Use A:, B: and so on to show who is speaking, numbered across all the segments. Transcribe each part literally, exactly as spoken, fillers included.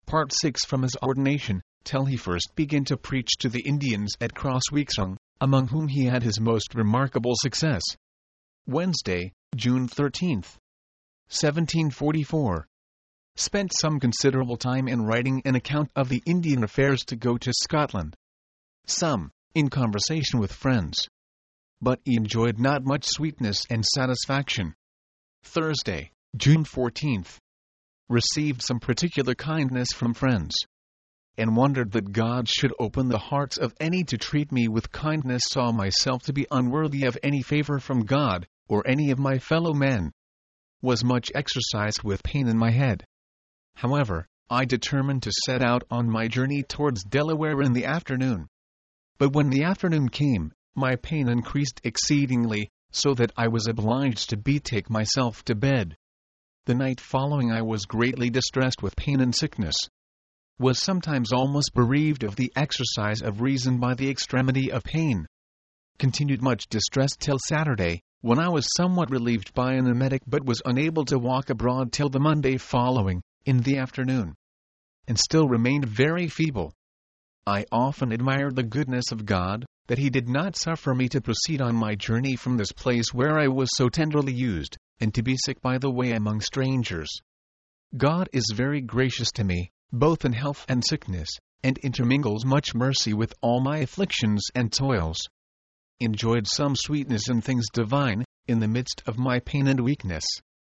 A: Part six From his ordination, till he first began to preach to the Indians at Cross Weeksung, among whom he had his most remarkable success. Wednesday, June thirteenth, seventeen forty-four. Spent some considerable time in writing an account of the Indian affairs to go to Scotland. Some, in conversation with friends. But he enjoyed not much sweetness and satisfaction. Thursday, June fourteenth. Received some particular kindness from friends, and wondered that God should open the hearts of any to treat me with kindness. Saw myself to be unworthy of any favor from God, or any of my fellow men. Was much exercised with pain in my head. However, I determined to set out on my journey towards Delaware in the afternoon. But when the afternoon came, my pain increased exceedingly, so that I was obliged to betake myself to bed. The night following I was greatly distressed with pain and sickness. Was sometimes almost bereaved of the exercise of reason by the extremity of pain. Continued much distressed till Saturday, when I was somewhat relieved by an emetic, but was unable to walk abroad till the Monday following, in the afternoon. And still remained very feeble. I often admired the goodness of God, that He did not suffer me to proceed on my journey from this place where I was so tenderly used, and to be sick by the way among strangers. God is very gracious to me, both in health and sickness, and intermingles much mercy with all my afflictions and toils. Enjoyed some sweetness in things divine, in the midst of my pain and weakness.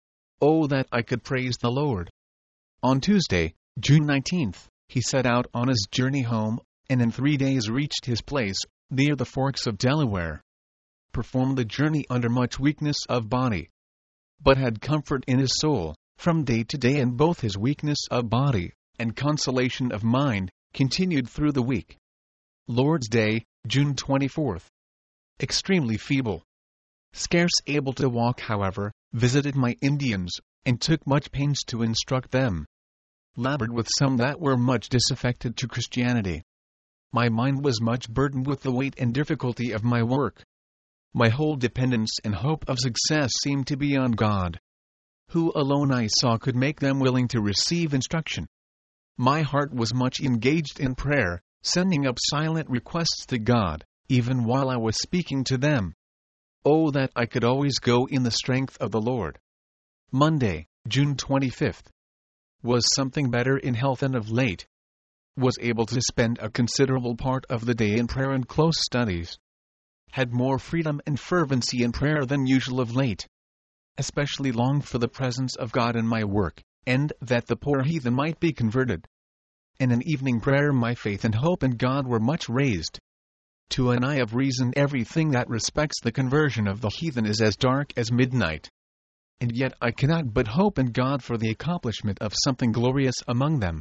A: Oh, that I could praise the Lord! On Tuesday, June nineteenth, he set out on his journey home, and in three days reached his place, near the forks of Delaware. Performed the journey under much weakness of body, but had comfort in his soul, from day to day, and both his weakness of body, and consolation of mind, continued through the week. Lord's Day, June twenty-fourth. Extremely feeble. Scarce able to walk, however, visited my Indians, and took much pains to instruct them. Labored with some that were much disaffected to Christianity. My mind was much burdened with the weight and difficulty of my work. My whole dependence and hope of success seemed to be on God, who alone I saw could make them willing to receive instruction. My heart was much engaged in prayer, sending up silent requests to God, even while I was speaking to them. Oh, that I could always go in the strength of the Lord. Monday, June twenty-fifth. Was something better in health and of late. Was able to spend a considerable part of the day in prayer and close studies. Had more freedom and fervency in prayer than usual of late. Especially longed for the presence of God in my work, and that the poor heathen might be converted. In an evening prayer my faith and hope in God were much raised. To an eye of reason everything that respects the conversion of the heathen is as dark as midnight. And yet I cannot but hope in God for the accomplishment of something glorious among them.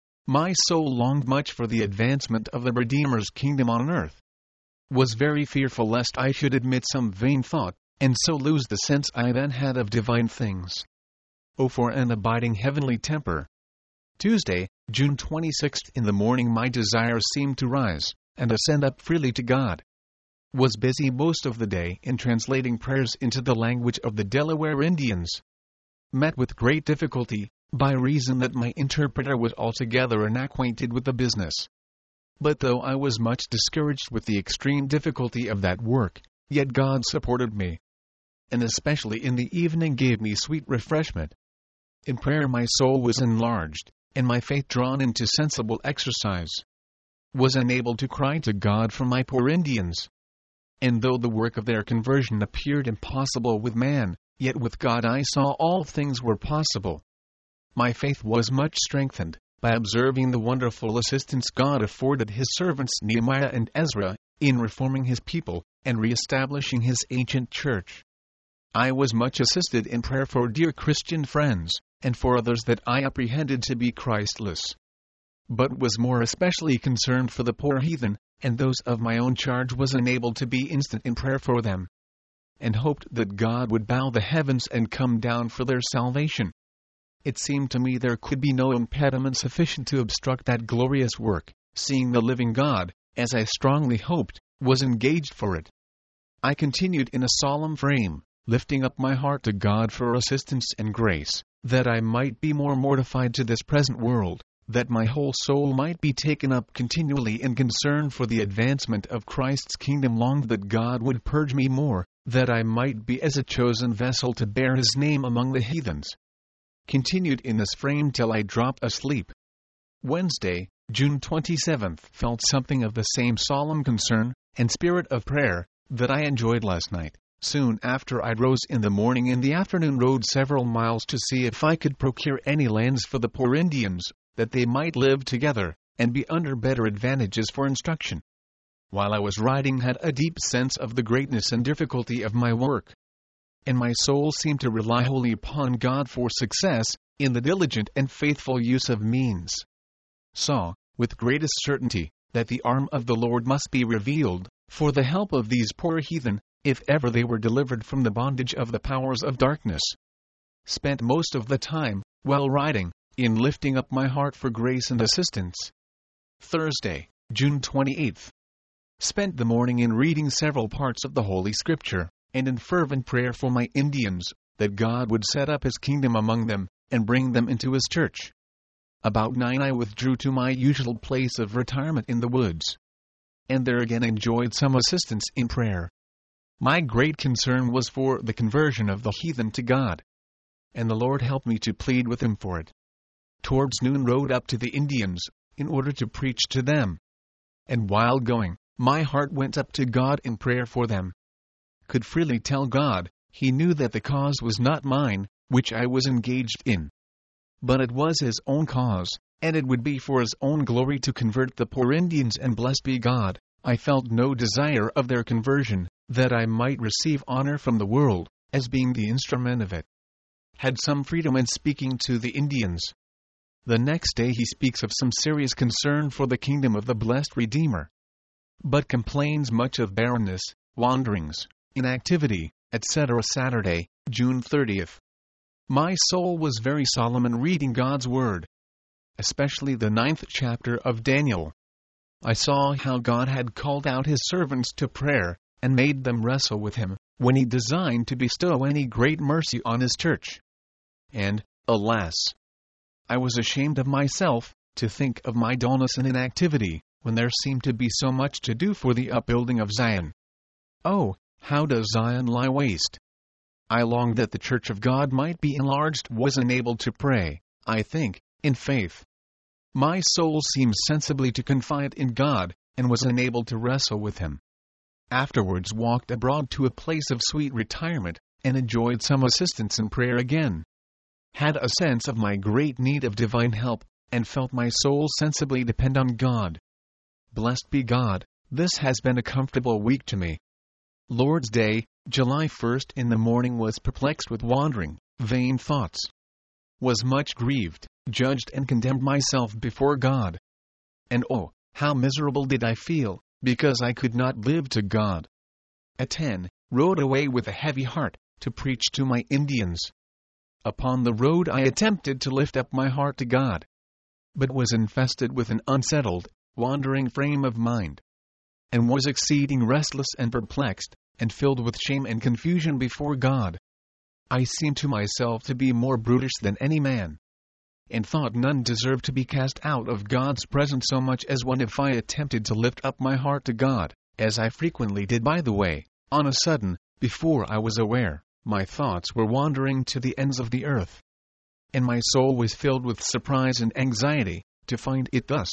A: My soul longed much for the advancement of the Redeemer's kingdom on earth. Was very fearful lest I should admit some vain thought, and so lose the sense I then had of divine things. Oh, for an abiding heavenly temper! Tuesday, June twenty-sixth. In the morning my desires seemed to rise, and ascend up freely to God. Was busy most of the day in translating prayers into the language of the Delaware Indians. Met with great difficulty, by reason that my interpreter was altogether unacquainted with the business. But though I was much discouraged with the extreme difficulty of that work, yet God supported me, and especially in the evening gave me sweet refreshment. In prayer my soul was enlarged, and my faith drawn into sensible exercise. Was enabled to cry to God for my poor Indians. And though the work of their conversion appeared impossible with man, yet with God I saw all things were possible. My faith was much strengthened, by observing the wonderful assistance God afforded His servants Nehemiah and Ezra, in reforming His people, and re-establishing His ancient church. I was much assisted in prayer for dear Christian friends, and for others that I apprehended to be Christless. But was more especially concerned for the poor heathen, and those of my own charge was enabled to be instant in prayer for them, and hoped that God would bow the heavens and come down for their salvation. It seemed to me there could be no impediment sufficient to obstruct that glorious work, seeing the living God, as I strongly hoped, was engaged for it. I continued in a solemn frame, lifting up my heart to God for assistance and grace, that I might be more mortified to this present world, that my whole soul might be taken up continually in concern for the advancement of Christ's kingdom, longed that God would purge me more, that I might be as a chosen vessel to bear his name among the heathens. Continued in this frame till I dropped asleep. Wednesday, June twenty-seventh. Felt something of the same solemn concern and spirit of prayer that I enjoyed last night. Soon after I rose in the morning, in the afternoon rode several miles to see if I could procure any lands for the poor Indians, that they might live together, and be under better advantages for instruction. While I was riding, had a deep sense of the greatness and difficulty of my work, and my soul seemed to rely wholly upon God for success, in the diligent and faithful use of means. Saw, with greatest certainty, that the arm of the Lord must be revealed, for the help of these poor heathen, if ever they were delivered from the bondage of the powers of darkness. Spent most of the time, while riding, in lifting up my heart for grace and assistance. Thursday, June twenty-eighth. Spent the morning in reading several parts of the Holy Scripture, and in fervent prayer for my Indians, that God would set up his kingdom among them, and bring them into his church. About nine I withdrew to my usual place of retirement in the woods, and there again enjoyed some assistance in prayer. My great concern was for the conversion of the heathen to God, and the Lord helped me to plead with him for it. Towards noon rode up to the Indians, in order to preach to them, and while going, my heart went up to God in prayer for them. Could freely tell God, he knew that the cause was not mine, which I was engaged in, but it was his own cause, and it would be for his own glory to convert the poor Indians, and blessed be God, I felt no desire of their conversion, that I might receive honor from the world, as being the instrument of it. Had some freedom in speaking to the Indians. The next day he speaks of some serious concern for the kingdom of the blessed Redeemer, but complains much of barrenness, wanderings, inactivity, et cetera. Saturday, June thirtieth. My soul was very solemn in reading God's Word, especially the ninth chapter of Daniel. I saw how God had called out his servants to prayer, and made them wrestle with him, when he designed to bestow any great mercy on his church. And, alas, I was ashamed of myself, to think of my dullness and inactivity, when there seemed to be so much to do for the upbuilding of Zion. Oh, how does Zion lie waste! I longed that the church of God might be enlarged, was enabled to pray, I think, in faith. My soul seemed sensibly to confide in God, and was enabled to wrestle with him. Afterwards walked abroad to a place of sweet retirement, and enjoyed some assistance in prayer again. Had a sense of my great need of divine help, and felt my soul sensibly depend on God. Blessed be God, this has been a comfortable week to me. Lord's Day, July first. In the morning was perplexed with wandering, vain thoughts. Was much grieved, judged and condemned myself before God. And oh, how miserable did I feel, because I could not live to God. At ten, rode away with a heavy heart, to preach to my Indians. Upon the road I attempted to lift up my heart to God, but was infested with an unsettled, wandering frame of mind, and was exceeding restless and perplexed, and filled with shame and confusion before God. I seemed to myself to be more brutish than any man, and thought none deserved to be cast out of God's presence so much as one if I attempted to lift up my heart to God, as I frequently did by the way. On a sudden, before I was aware, my thoughts were wandering to the ends of the earth, and my soul was filled with surprise and anxiety, to find it thus.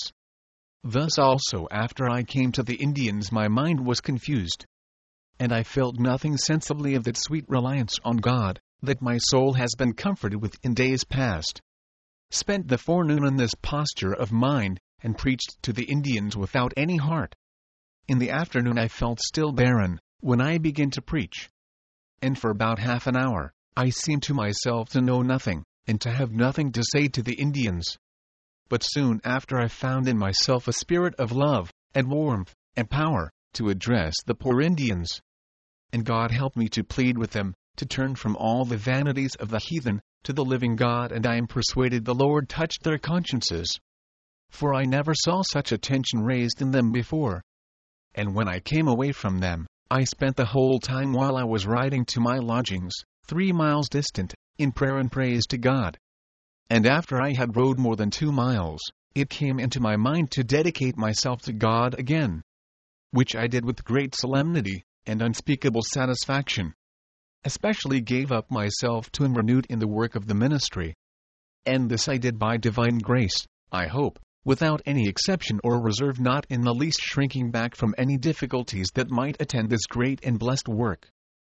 A: Thus also after I came to the Indians my mind was confused, and I felt nothing sensibly of that sweet reliance on God, that my soul has been comforted with in days past. Spent the forenoon in this posture of mind, and preached to the Indians without any heart. In the afternoon I felt still barren, when I began to preach. And for about half an hour, I seemed to myself to know nothing, and to have nothing to say to the Indians. But soon after I found in myself a spirit of love, and warmth, and power, to address the poor Indians. And God helped me to plead with them, to turn from all the vanities of the heathen, to the living God, and I am persuaded the Lord touched their consciences. For I never saw such attention raised in them before. And when I came away from them, I spent the whole time while I was riding to my lodgings, three miles distant, in prayer and praise to God. And after I had rode more than two miles, it came into my mind to dedicate myself to God again, which I did with great solemnity and unspeakable satisfaction. Especially gave up myself to Him renewed in the work of the ministry. And this I did by divine grace, I hope, without any exception or reserve, not in the least shrinking back from any difficulties that might attend this great and blessed work.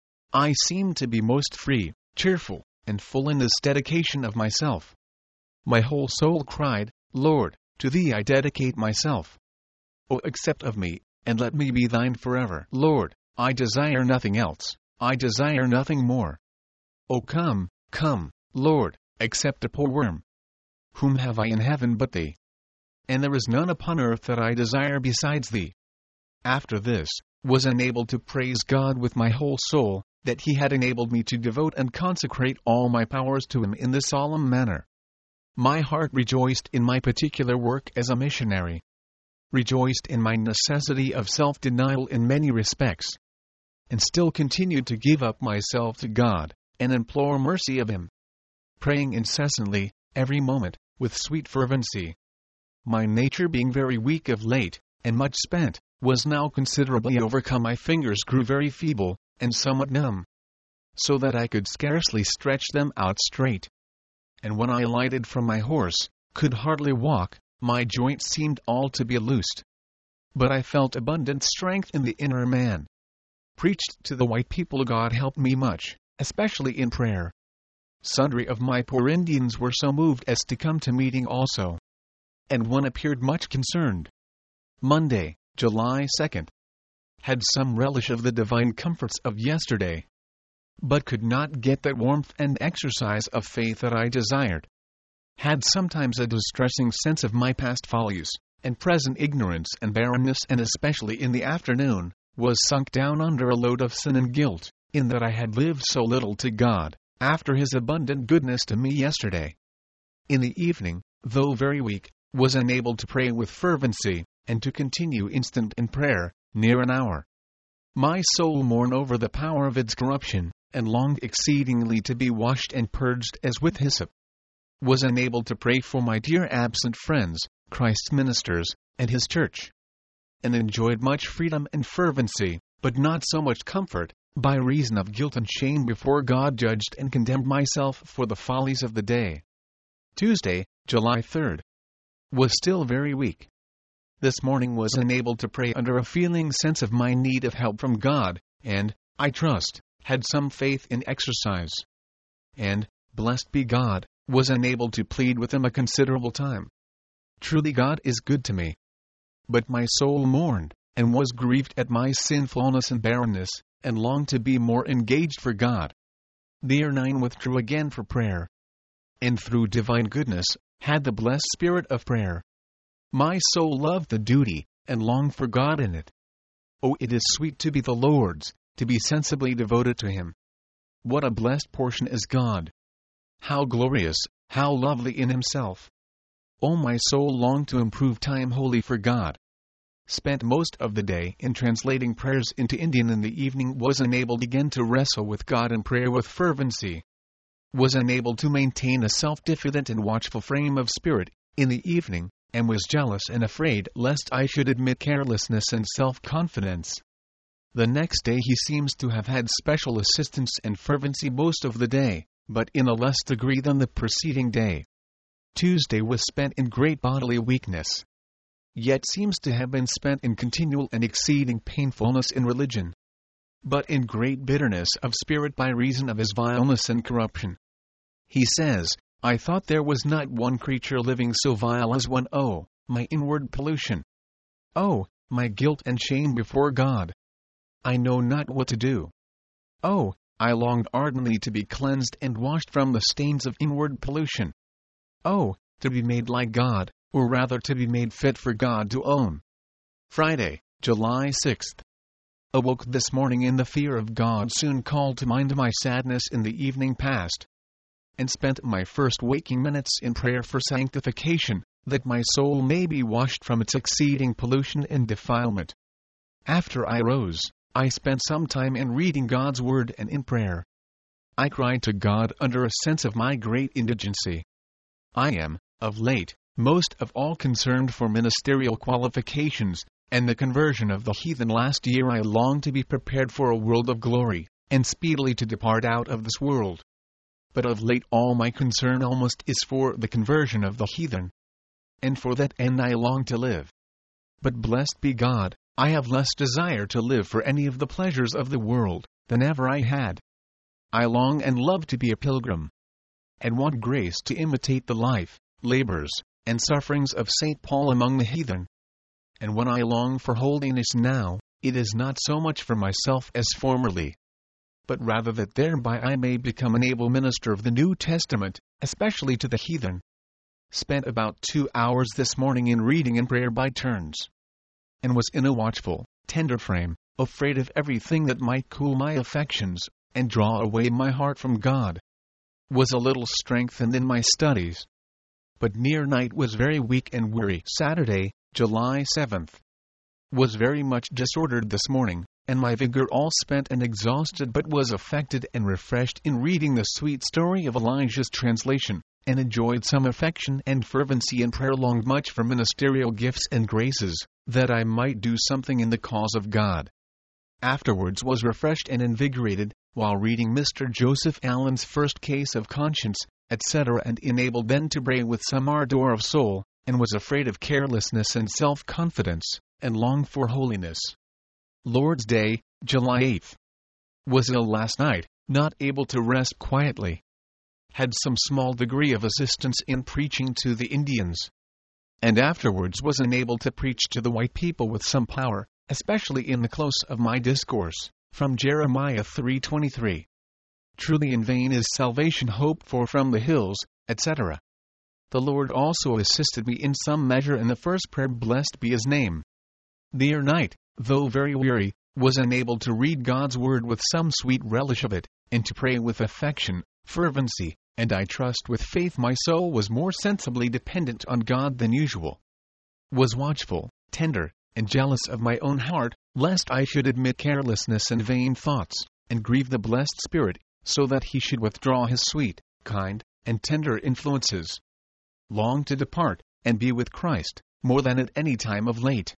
A: I seemed to be most free, cheerful, and full in this dedication of myself. My whole soul cried, Lord, to Thee I dedicate myself. O accept of me, and let me be Thine forever. Lord, I desire nothing else, I desire nothing more. O come, come, Lord, accept a poor worm. Whom have I in heaven but Thee? And there is none upon earth that I desire besides Thee. After this, was enabled to praise God with my whole soul, that He had enabled me to devote and consecrate all my powers to Him in this solemn manner. My heart rejoiced in my particular work as a missionary, rejoiced in my necessity of self-denial in many respects, and still continued to give up myself to God, and implore mercy of Him, praying incessantly, every moment, with sweet fervency. My nature being very weak of late, and much spent, was now considerably overcome. My fingers grew very feeble, and somewhat numb, so that I could scarcely stretch them out straight. And when I alighted from my horse, could hardly walk, my joints seemed all to be loosed. But I felt abundant strength in the inner man. Preached to the white people. God helped me much, especially in prayer. Sundry of my poor Indians were so moved as to come to meeting also, and one appeared much concerned. Monday, July second. Had some relish of the divine comforts of yesterday, but could not get that warmth and exercise of faith that I desired. Had sometimes a distressing sense of my past follies, and present ignorance and barrenness, and especially in the afternoon, was sunk down under a load of sin and guilt, in that I had lived so little to God, after His abundant goodness to me yesterday. In the evening, though very weak, was enabled to pray with fervency, and to continue instant in prayer, near an hour. My soul mourned over the power of its corruption, and longed exceedingly to be washed and purged as with hyssop. Was enabled to pray for my dear absent friends, Christ's ministers, and His church, and enjoyed much freedom and fervency, but not so much comfort, by reason of guilt and shame before God. Judged and condemned myself for the follies of the day. Tuesday, July third. Was still very weak. This morning was enabled to pray under a feeling sense of my need of help from God, and, I trust, had some faith in exercise. And, blessed be God, was enabled to plead with Him a considerable time. Truly God is good to me. But my soul mourned, and was grieved at my sinfulness and barrenness, and longed to be more engaged for God. The ere nine withdrew again for prayer, and through divine goodness, had the blessed spirit of prayer. My soul loved the duty, and longed for God in it. Oh, it is sweet to be the Lord's, to be sensibly devoted to Him. What a blessed portion is God! How glorious, how lovely in Himself! Oh, my soul longed to improve time wholly for God. Spent most of the day in translating prayers into Indian. In the evening was enabled again to wrestle with God in prayer with fervency. Was enabled to maintain a self-diffident and watchful frame of spirit in the evening, and was jealous and afraid lest I should admit carelessness and self-confidence. The next day he seems to have had special assistance and fervency most of the day, but in a less degree than the preceding day. Tuesday was spent in great bodily weakness, yet seems to have been spent in continual and exceeding painfulness in religion, but in great bitterness of spirit by reason of his vileness and corruption. He says, I thought there was not one creature living so vile as one. Oh, my inward pollution! Oh, my guilt and shame before God! I know not what to do. Oh, I longed ardently to be cleansed and washed from the stains of inward pollution. Oh, to be made like God, or rather to be made fit for God to own. Friday, July sixth. Awoke this morning in the fear of God. Soon called to mind my sadness in the evening past, and spent my first waking minutes in prayer for sanctification, that my soul may be washed from its exceeding pollution and defilement. After I rose, I spent some time in reading God's word and in prayer. I cried to God under a sense of my great indigency. I am, of late, most of all concerned for ministerial qualifications, and the conversion of the heathen. Last year I longed to be prepared for a world of glory, and speedily to depart out of this world. But of late all my concern almost is for the conversion of the heathen. And for that end I long to live. But blessed be God, I have less desire to live for any of the pleasures of the world, than ever I had. I long and love to be a pilgrim, and want grace to imitate the life, labors, and sufferings of Saint Paul among the heathen. And when I long for holiness now, it is not so much for myself as formerly, but rather that thereby I may become an able minister of the New Testament, especially to the heathen. Spent about two hours this morning in reading and prayer by turns, and was in a watchful, tender frame, afraid of everything that might cool my affections, and draw away my heart from God. Was a little strengthened in my studies, but near night was very weak and weary. Saturday, July seventh. Was very much disordered this morning, and my vigor all spent and exhausted, but was affected and refreshed in reading the sweet story of Elijah's translation, and enjoyed some affection and fervency in prayer. Longed much for ministerial gifts and graces, that I might do something in the cause of God. Afterwards was refreshed and invigorated, while reading Mister Joseph Allen's First Case of Conscience, et cetera, and enabled then to pray with some ardor of soul, and was afraid of carelessness and self-confidence, and longed for holiness. Lord's Day, July eighth. Was ill last night, not able to rest quietly. Had some small degree of assistance in preaching to the Indians, and afterwards was enabled to preach to the white people with some power, especially in the close of my discourse, from Jeremiah three twenty-three. Truly in vain is salvation hoped for from the hills, et cetera. The Lord also assisted me in some measure in the first prayer, blessed be his name. The ere night, though very weary, was enabled to read God's word with some sweet relish of it, and to pray with affection, fervency, and I trust with faith. My soul was more sensibly dependent on God than usual. Was watchful, tender, and jealous of my own heart, lest I should admit carelessness and vain thoughts, and grieve the blessed Spirit, so that he should withdraw his sweet, kind, and tender influences. Longed to depart, and be with Christ, more than at any time of late.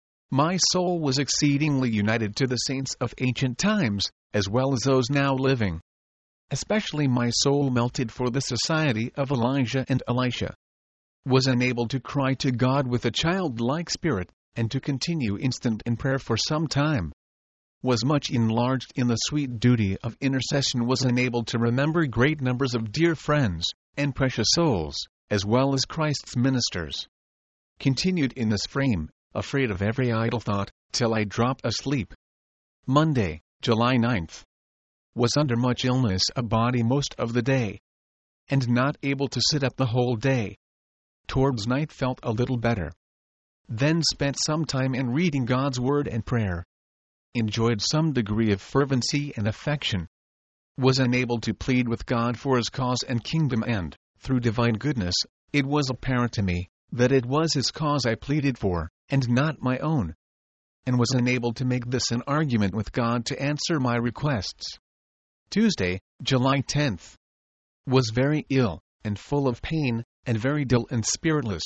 A: My soul was exceedingly united to the saints of ancient times, as well as those now living. Especially my soul melted for the society of Elijah and Elisha. Was enabled to cry to God with a childlike spirit, and to continue instant in prayer for some time. Was much enlarged in the sweet duty of intercession. Was enabled to remember great numbers of dear friends, and precious souls, as well as Christ's ministers. Continued in this frame, afraid of every idle thought, till I dropped asleep. Monday, July ninth. Was under much illness of body most of the day, and not able to sit up the whole day. Towards night felt a little better. Then spent some time in reading God's word and prayer. Enjoyed some degree of fervency and affection. Was enabled to plead with God for his cause and kingdom, and, through divine goodness, it was apparent to me that it was his cause I pleaded for, and not my own. And was enabled to make this an argument with God to answer my requests. Tuesday, July tenth. Was very ill, and full of pain, and very dull and spiritless.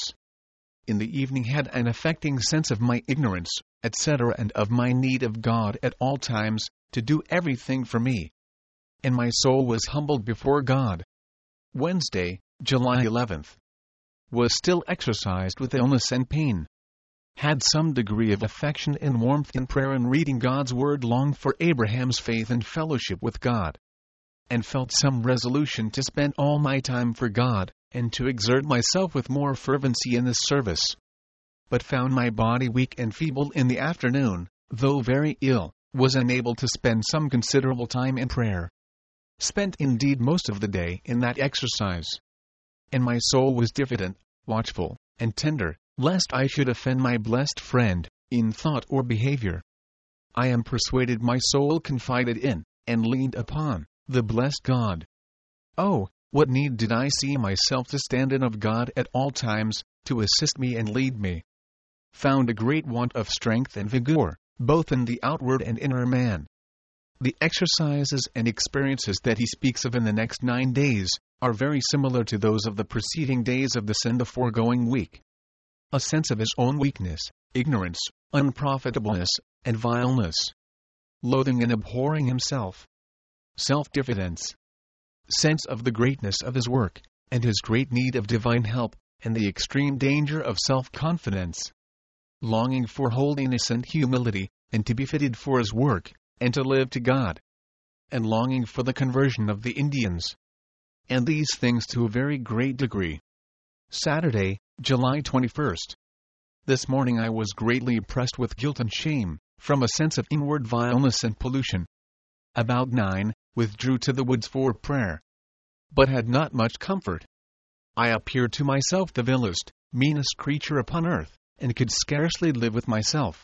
A: In the evening had an affecting sense of my ignorance, et cetera, and of my need of God at all times, to do everything for me. And my soul was humbled before God. Wednesday, July eleventh. Was still exercised with illness and pain. Had some degree of affection and warmth in prayer and reading God's word. Longed for Abraham's faith and fellowship with God. And felt some resolution to spend all my time for God, and to exert myself with more fervency in this service. But found my body weak and feeble in the afternoon, though very ill, was unable to spend some considerable time in prayer. Spent indeed most of the day in that exercise. And my soul was diffident, watchful, and tender, lest I should offend my blessed friend, in thought or behavior. I am persuaded my soul confided in, and leaned upon, the blessed God. Oh, what need did I see myself to stand in of God at all times, to assist me and lead me? Found a great want of strength and vigor, both in the outward and inner man. The exercises and experiences that he speaks of in the next nine days, are very similar to those of the preceding days of this and the foregoing week. A sense of his own weakness, ignorance, unprofitableness, and vileness. Loathing and abhorring himself. Self-diffidence. Sense of the greatness of his work, and his great need of divine help, and the extreme danger of self-confidence. Longing for holiness and humility, and to be fitted for his work, and to live to God. And longing for the conversion of the Indians. And these things to a very great degree. Saturday, July twenty-first. This morning I was greatly oppressed with guilt and shame, from a sense of inward vileness and pollution. About nine, withdrew to the woods for prayer. But had not much comfort. I appeared to myself the vilest, meanest creature upon earth, and could scarcely live with myself.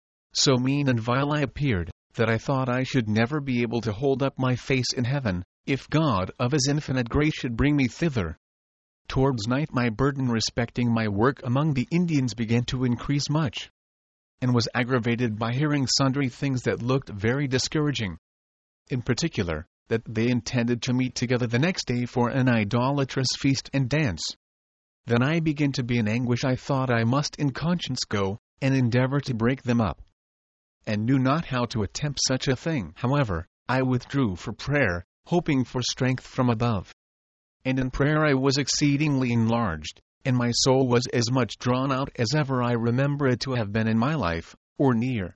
A: So mean and vile I appeared, that I thought I should never be able to hold up my face in heaven, if God of his infinite grace should bring me thither. Towards night my burden respecting my work among the Indians began to increase much, and was aggravated by hearing sundry things that looked very discouraging. In particular, that they intended to meet together the next day for an idolatrous feast and dance. Then I began to be in anguish. I thought I must in conscience go, and endeavor to break them up, and knew not how to attempt such a thing. However, I withdrew for prayer, hoping for strength from above. And in prayer I was exceedingly enlarged, and my soul was as much drawn out as ever I remember it to have been in my life, or near.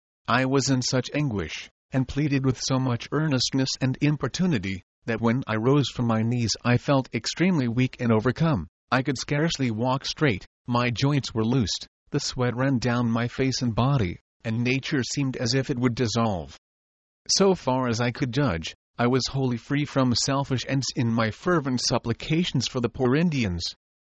A: I was in such anguish, and pleaded with so much earnestness and importunity, that when I rose from my knees I felt extremely weak and overcome. I could scarcely walk straight, my joints were loosed, the sweat ran down my face and body, and nature seemed as if it would dissolve. So far as I could judge, I was wholly free from selfish ends in my fervent supplications for the poor Indians.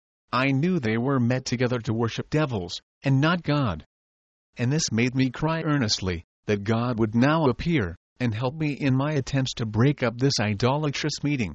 A: I knew they were met together to worship devils, and not God. And this made me cry earnestly, that God would now appear, and help me in my attempts to break up this idolatrous meeting.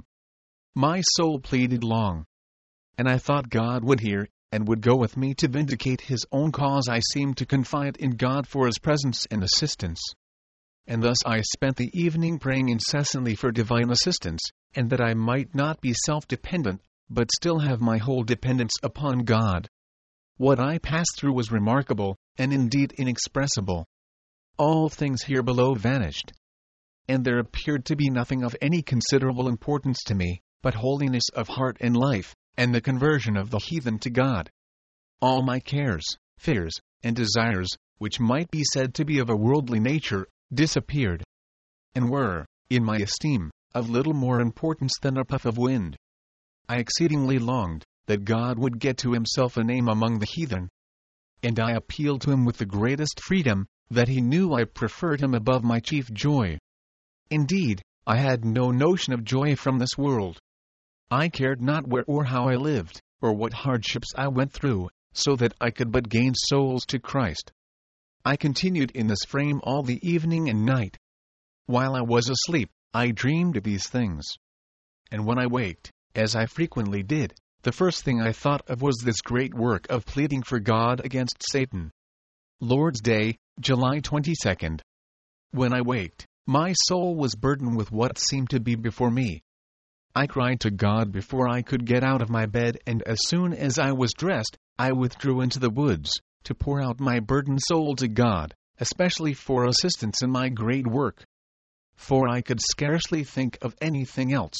A: My soul pleaded long, and I thought God would hear, and would go with me to vindicate his own cause. I seemed to confide in God for his presence and assistance. And thus I spent the evening praying incessantly for divine assistance, and that I might not be self-dependent, but still have my whole dependence upon God. What I passed through was remarkable, and indeed inexpressible. All things here below vanished, and there appeared to be nothing of any considerable importance to me, but holiness of heart and life, and the conversion of the heathen to God. All my cares, fears, and desires, which might be said to be of a worldly nature, disappeared, and were, in my esteem, of little more importance than a puff of wind. I exceedingly longed that God would get to himself a name among the heathen, and I appealed to him with the greatest freedom, that he knew I preferred him above my chief joy. Indeed, I had no notion of joy from this world. I cared not where or how I lived, or what hardships I went through, so that I could but gain souls to Christ. I continued in this frame all the evening and night. While I was asleep, I dreamed of these things. And when I waked, as I frequently did, the first thing I thought of was this great work of pleading for God against Satan. Lord's Day, July twenty-second. When I waked, my soul was burdened with what seemed to be before me. I cried to God before I could get out of my bed, and as soon as I was dressed, I withdrew into the woods, to pour out my burdened soul to God, especially for assistance in my great work. For I could scarcely think of anything else.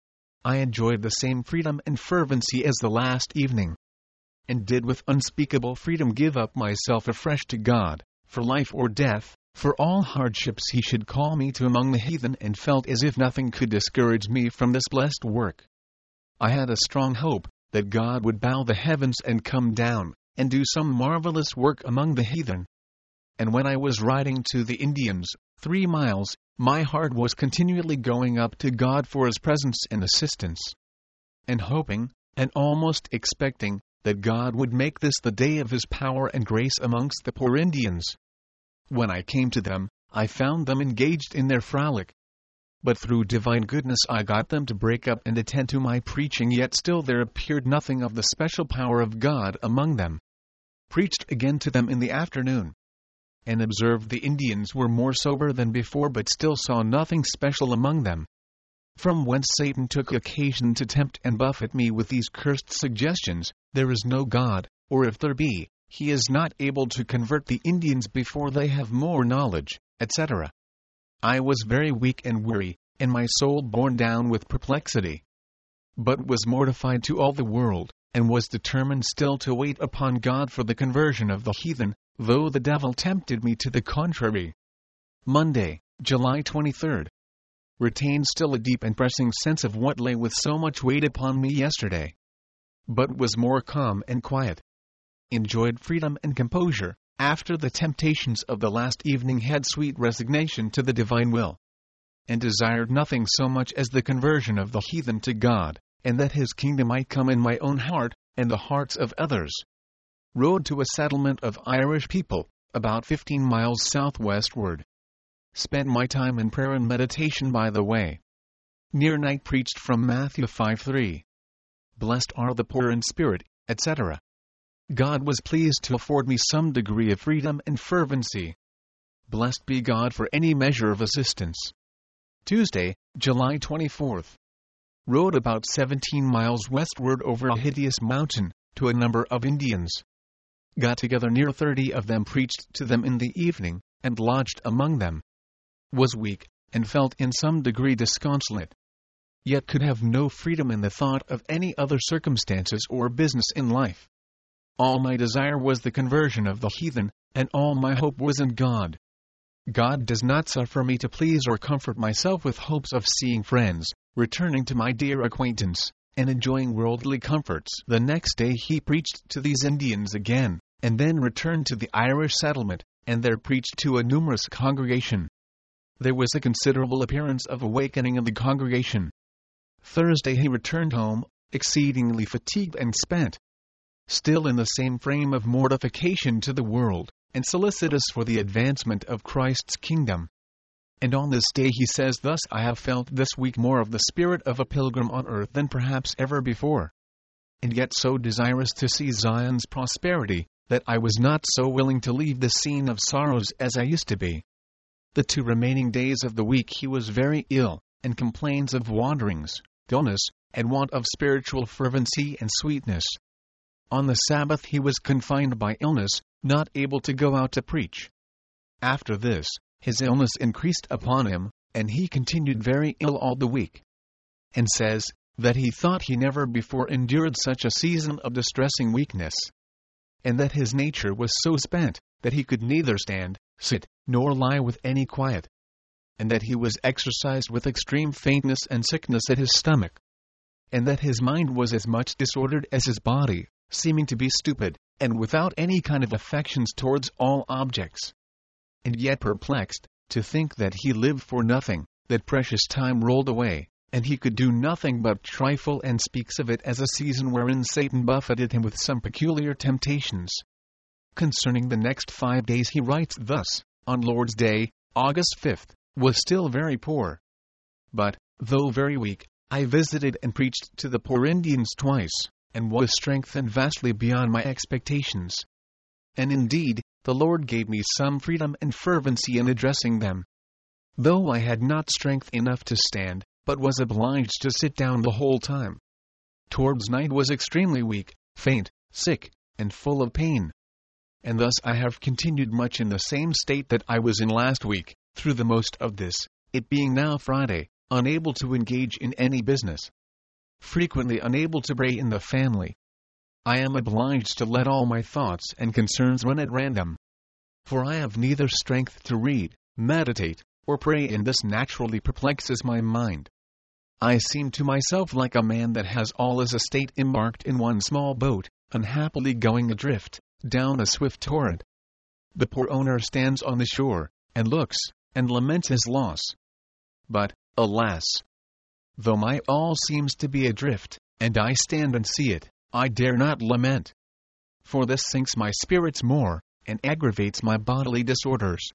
A: I enjoyed the same freedom and fervency as the last evening, and did with unspeakable freedom give up myself afresh to God, for life or death, for all hardships he should call me to among the heathen, and felt as if nothing could discourage me from this blessed work. I had a strong hope that God would bow the heavens and come down, and do some marvelous work among the heathen. And when I was riding to the Indians, three miles, my heart was continually going up to God for his presence and assistance, and hoping, and almost expecting, that God would make this the day of his power and grace amongst the poor Indians. When I came to them, I found them engaged in their frolic. But through divine goodness I got them to break up and attend to my preaching, yet still there appeared nothing of the special power of God among them. Preached again to them in the afternoon, and observed the Indians were more sober than before, but still saw nothing special among them. from whence Satan took occasion to tempt and buffet me with these cursed suggestions, there is no God, or if there be, he is not able to convert the Indians before they have more knowledge, et cetera. I was very weak and weary, and my soul borne down with perplexity, but was mortified to all the world, and was determined still to wait upon God for the conversion of the heathen, though the devil tempted me to the contrary. Monday, July twenty-third. Retained still a deep and pressing sense of what lay with so much weight upon me yesterday, but was more calm and quiet. Enjoyed freedom and composure, after the temptations of the last evening had sweet resignation to the divine will, and desired nothing so much as the conversion of the heathen to God, and that his kingdom might come in my own heart, and the hearts of others. Rode to a settlement of Irish people, about fifteen miles southwestward. Spent my time in prayer and meditation by the way. Near night preached from Matthew five three. Blessed are the poor in spirit, et cetera. God was pleased to afford me some degree of freedom and fervency. Blessed be God for any measure of assistance. Tuesday, July twenty-fourth. Rode about seventeen miles westward over a hideous mountain, to a number of Indians. Got together near thirty of them, preached to them in the evening, and lodged among them. Was weak, and felt in some degree disconsolate. Yet could have no freedom in the thought of any other circumstances or business in life. All my desire was the conversion of the heathen, and all my hope was in God. God does not suffer me to please or comfort myself with hopes of seeing friends, returning to my dear acquaintance, and enjoying worldly comforts. The next day he preached to these Indians again, and then returned to the Irish settlement, and there preached to a numerous congregation. There was a considerable appearance of awakening in the congregation. Thursday he returned home, exceedingly fatigued and spent, still in the same frame of mortification to the world, and solicitous for the advancement of Christ's kingdom. And on this day he says thus: I have felt this week more of the spirit of a pilgrim on earth than perhaps ever before, and yet so desirous to see Zion's prosperity, that I was not so willing to leave the scene of sorrows as I used to be. The two remaining days of the week he was very ill, and complains of wanderings, dullness, and want of spiritual fervency and sweetness. On the Sabbath he was confined by illness, not able to go out to preach. After this, his illness increased upon him, and he continued very ill all the week, and says that he thought he never before endured such a season of distressing weakness, and that his nature was so spent that he could neither stand, sit, nor lie with any quiet, and that he was exercised with extreme faintness and sickness at his stomach, and that his mind was as much disordered as his body, seeming to be stupid, and without any kind of affections towards all objects, and yet perplexed, to think that he lived for nothing, that precious time rolled away, and he could do nothing but trifle, and speaks of it as a season wherein Satan buffeted him with some peculiar temptations. Concerning the next five days he writes thus: on Lord's Day, August fifth, was still very poor, but, though very weak, I visited and preached to the poor Indians twice, and was strengthened vastly beyond my expectations. And indeed, the Lord gave me some freedom and fervency in addressing them, though I had not strength enough to stand, but was obliged to sit down the whole time. Towards night was extremely weak, faint, sick, and full of pain. And thus I have continued much in the same state that I was in last week, through the most of this, it being now Friday, unable to engage in any business, frequently unable to pray in the family. I am obliged to let all my thoughts and concerns run at random, for I have neither strength to read, meditate, or pray, and this naturally perplexes my mind. I seem to myself like a man that has all his estate embarked in one small boat, unhappily going adrift, down a swift torrent. The poor owner stands on the shore, and looks, and laments his loss. But, alas! though my all seems to be adrift, and I stand and see it, I dare not lament. For this sinks my spirits more, and aggravates my bodily disorders.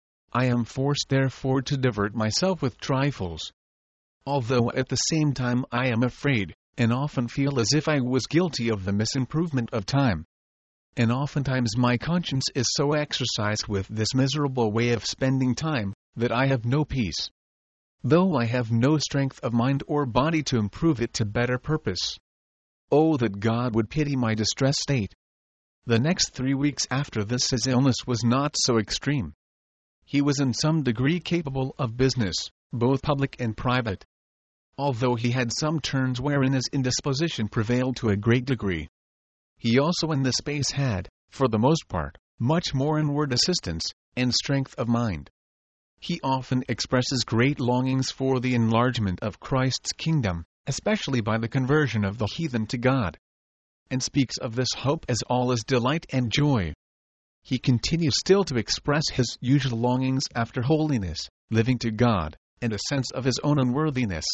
A: I am forced therefore to divert myself with trifles, although at the same time I am afraid, and often feel as if I was guilty of the misimprovement of time. And oftentimes my conscience is so exercised with this miserable way of spending time, that I have no peace. though I have no strength of mind or body to improve it to better purpose. Oh, that God would pity my distressed state. The next three weeks after this his illness was not so extreme. He was in some degree capable of business, both public and private, although he had some turns wherein his indisposition prevailed to a great degree. He also in this space had, for the most part, much more inward assistance, and strength of mind. He often expresses great longings for the enlargement of Christ's kingdom, especially by the conversion of the heathen to God, and speaks of this hope as all his delight and joy. He continues still to express his usual longings after holiness, living to God, and a sense of his own unworthiness.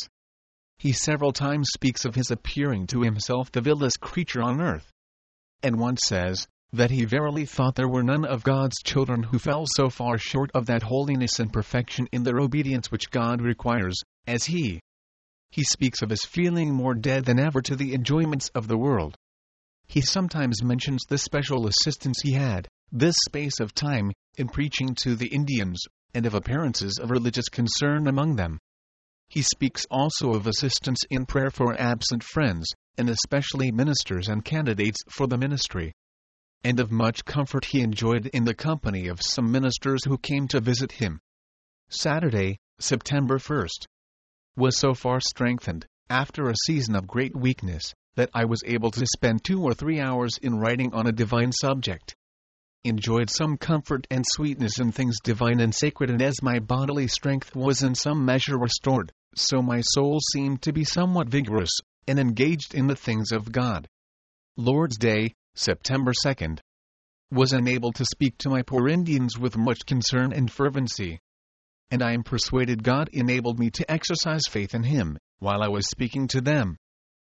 A: He several times speaks of his appearing to himself the vilest creature on earth, and once says that he verily thought there were none of God's children who fell so far short of that holiness and perfection in their obedience which God requires, as he. He speaks of his feeling more dead than ever to the enjoyments of the world. He sometimes mentions the special assistance he had, this space of time, in preaching to the Indians, and of appearances of religious concern among them. He speaks also of assistance in prayer for absent friends, and especially ministers and candidates for the ministry, and of much comfort he enjoyed in the company of some ministers who came to visit him. Saturday, September first, was so far strengthened, after a season of great weakness, that I was able to spend two or three hours in writing on a divine subject. Enjoyed some comfort and sweetness in things divine and sacred, and as my bodily strength was in some measure restored, so my soul seemed to be somewhat vigorous, and engaged in the things of God. Lord's Day, September second, was enabled to speak to my poor Indians with much concern and fervency, and I am persuaded God enabled me to exercise faith in Him, while I was speaking to them.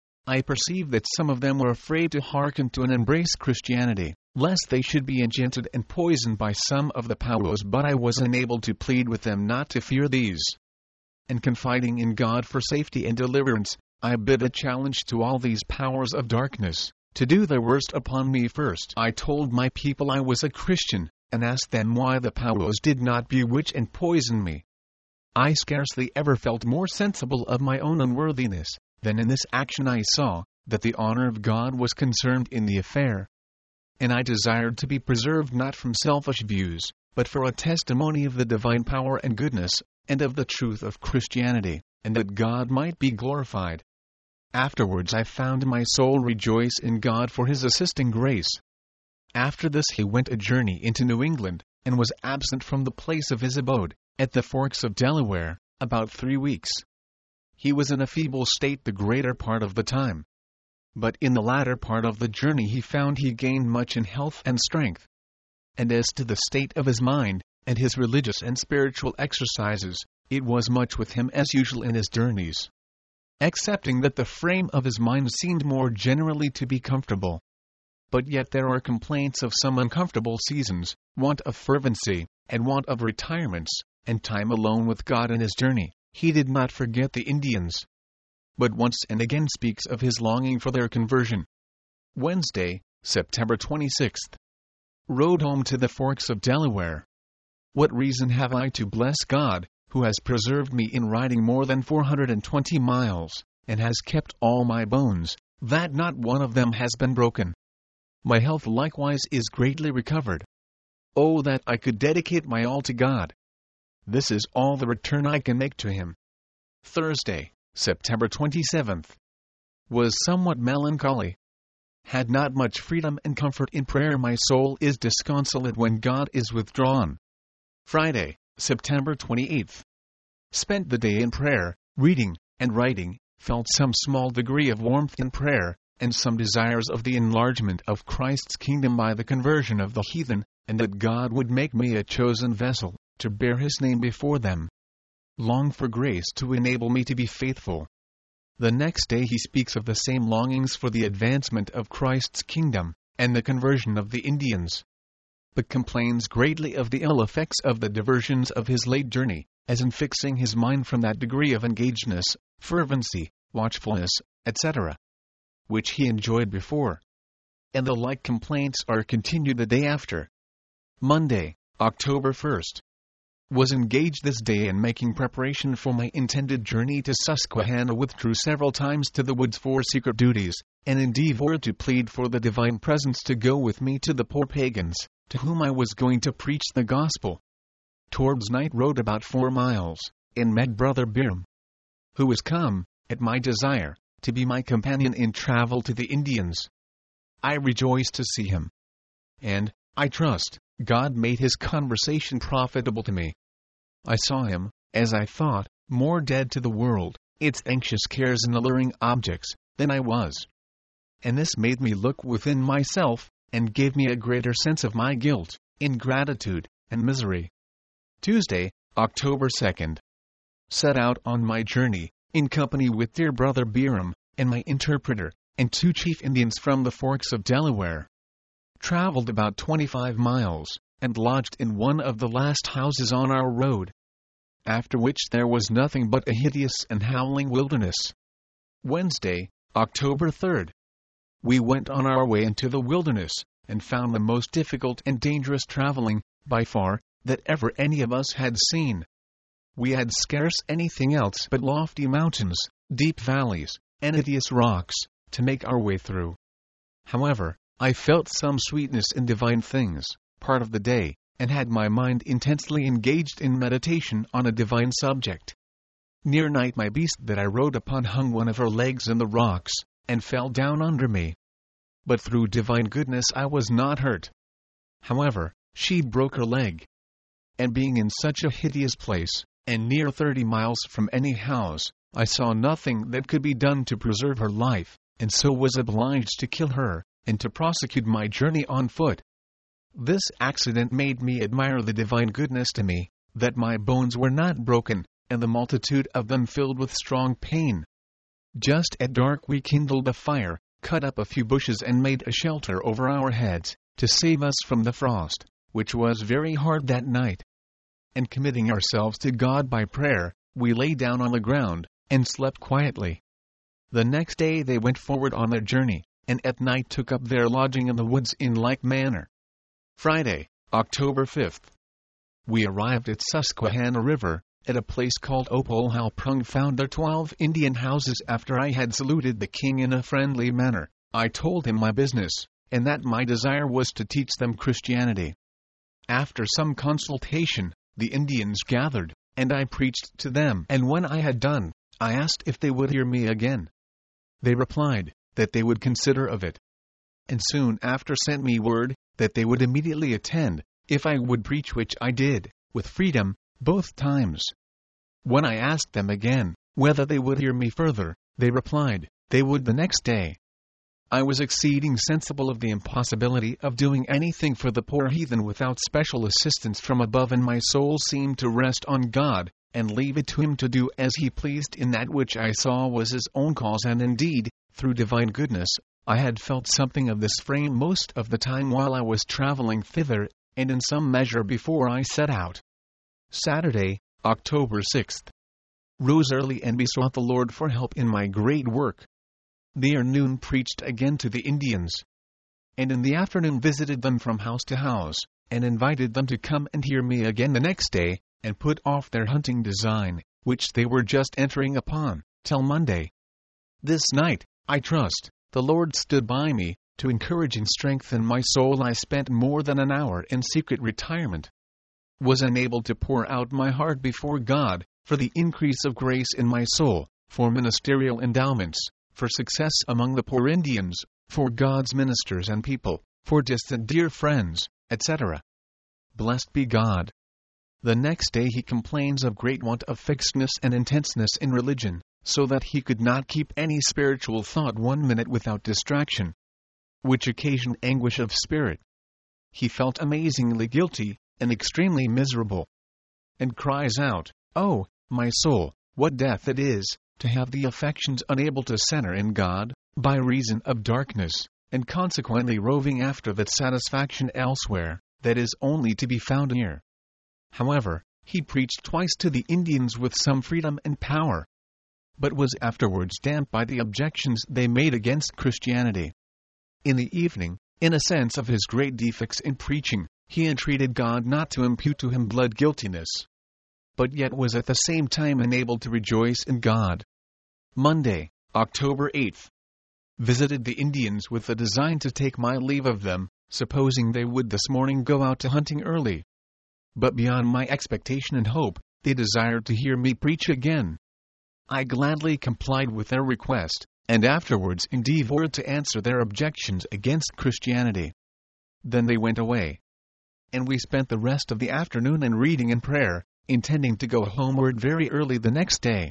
A: I perceived that some of them were afraid to hearken to and embrace Christianity, lest they should be enchanted and poisoned by some of the powers, but I was enabled to plead with them not to fear these. And confiding in God for safety and deliverance, I bid a challenge to all these powers of darkness, to do their worst upon me first. I told my people I was a Christian, and asked them why the powers did not bewitch and poison me. I scarcely ever felt more sensible of my own unworthiness, than in this action I saw that the honor of God was concerned in the affair. And I desired to be preserved not from selfish views, but for a testimony of the divine power and goodness, and of the truth of Christianity, and that God might be glorified. Afterwards I found my soul rejoice in God for His assisting grace. After this he went a journey into New England, and was absent from the place of his abode, at the Forks of Delaware, about three weeks. He was in a feeble state the greater part of the time, but in the latter part of the journey he found he gained much in health and strength. And as to the state of his mind, and his religious and spiritual exercises, it was much with him as usual in his journeys, excepting that the frame of his mind seemed more generally to be comfortable. But yet there are complaints of some uncomfortable seasons, want of fervency, and want of retirements, and time alone with God in his journey. He did not forget the Indians, but once and again speaks of his longing for their conversion. Wednesday, September twenty-sixth. Rode home to the Forks of Delaware. What reason have I to bless God, who has preserved me in riding more than four hundred twenty miles, and has kept all my bones, that not one of them has been broken. My health likewise is greatly recovered. Oh, that I could dedicate my all to God! This is all the return I can make to Him. Thursday, September twenty-seventh. Was somewhat melancholy. Had not much freedom and comfort in prayer. My soul is disconsolate when God is withdrawn. Friday, September twenty-eighth. Spent the day in prayer, reading, and writing, felt some small degree of warmth in prayer, and some desires of the enlargement of Christ's kingdom by the conversion of the heathen, and that God would make me a chosen vessel, to bear His name before them. Long for grace to enable me to be faithful. The next day he speaks of the same longings for the advancement of Christ's kingdom, and the conversion of the Indians, but complains greatly of the ill effects of the diversions of his late journey, as in fixing his mind from that degree of engagedness, fervency, watchfulness, et cetera, which he enjoyed before. And the like complaints are continued the day after. Monday, October first. Was engaged this day in making preparation for my intended journey to Susquehanna. Withdrew several times to the woods for secret duties, and endeavored to plead for the divine presence to go with me to the poor pagans, to whom I was going to preach the gospel. Towards night rode about four miles, and met Brother Biram, who was come, at my desire, to be my companion in travel to the Indians. I rejoiced to see him, and, I trust, God made his conversation profitable to me. I saw him, as I thought, more dead to the world, its anxious cares and alluring objects, than I was. And this made me look within myself, and gave me a greater sense of my guilt, ingratitude, and misery. Tuesday, October second. Set out on my journey, in company with dear Brother Biram, and my interpreter, and two chief Indians from the Forks of Delaware. Traveled about twenty-five miles, and lodged in one of the last houses on our road. After which there was nothing but a hideous and howling wilderness. Wednesday, October third. We went on our way into the wilderness, and found the most difficult and dangerous traveling, by far, that ever any of us had seen. We had scarce anything else but lofty mountains, deep valleys, and hideous rocks, to make our way through. However, I felt some sweetness in divine things, part of the day, and had my mind intensely engaged in meditation on a divine subject. Near night my beast that I rode upon hung one of her legs in the rocks, and fell down under me. But through divine goodness I was not hurt. However, she broke her leg. And being in such a hideous place, and near thirty miles from any house, I saw nothing that could be done to preserve her life, and so was obliged to kill her, and to prosecute my journey on foot. This accident made me admire the divine goodness to me, that my bones were not broken, and the multitude of them filled with strong pain. Just at dark we kindled a fire, cut up a few bushes and made a shelter over our heads, to save us from the frost, which was very hard that night. And committing ourselves to God by prayer, we lay down on the ground, and slept quietly. The next day they went forward on their journey, and at night took up their lodging in the woods in like manner. Friday, October fifth. We arrived at Susquehanna River, at a place called Opolhalprung. Found there twelve Indian houses. After I had saluted the king in a friendly manner, I told him my business, and that my desire was to teach them Christianity. After some consultation, the Indians gathered, and I preached to them, and when I had done, I asked if they would hear me again. They replied that they would consider of it, and soon after sent me word that they would immediately attend, if I would preach, which I did, with freedom, both times. When I asked them again whether they would hear me further, they replied they would the next day. I was exceeding sensible of the impossibility of doing anything for the poor heathen without special assistance from above, and my soul seemed to rest on God, and leave it to him to do as he pleased in that which I saw was his own cause. And indeed, through divine goodness, I had felt something of this frame most of the time while I was traveling thither, and in some measure before I set out. Saturday, October sixth. Rose early and besought the Lord for help in my great work. Near noon preached again to the Indians, and in the afternoon visited them from house to house, and invited them to come and hear me again the next day, and put off their hunting design, which they were just entering upon, till Monday. This night, I trust, the Lord stood by me, to encourage and strengthen my soul. I spent more than an hour in secret retirement. Was enabled to pour out my heart before God, for the increase of grace in my soul, for ministerial endowments, for success among the poor Indians, for God's ministers and people, for distant dear friends, et cetera. Blessed be God. The next day he complains of great want of fixedness and intenseness in religion, so that he could not keep any spiritual thought one minute without distraction, which occasioned anguish of spirit. He felt amazingly guilty, and extremely miserable, and cries out, "Oh, my soul, what death it is, to have the affections unable to center in God, by reason of darkness, and consequently roving after that satisfaction elsewhere, that is only to be found here." However, he preached twice to the Indians with some freedom and power, but was afterwards damped by the objections they made against Christianity. In the evening, in a sense of his great defects in preaching, he entreated God not to impute to him blood guiltiness, but yet was at the same time enabled to rejoice in God. Monday, October eighth. Visited the Indians with the design to take my leave of them, supposing they would this morning go out to hunting early. But beyond my expectation and hope, they desired to hear me preach again. I gladly complied with their request, and afterwards endeavored to answer their objections against Christianity. Then they went away, and we spent the rest of the afternoon in reading and prayer, intending to go homeward very early the next day.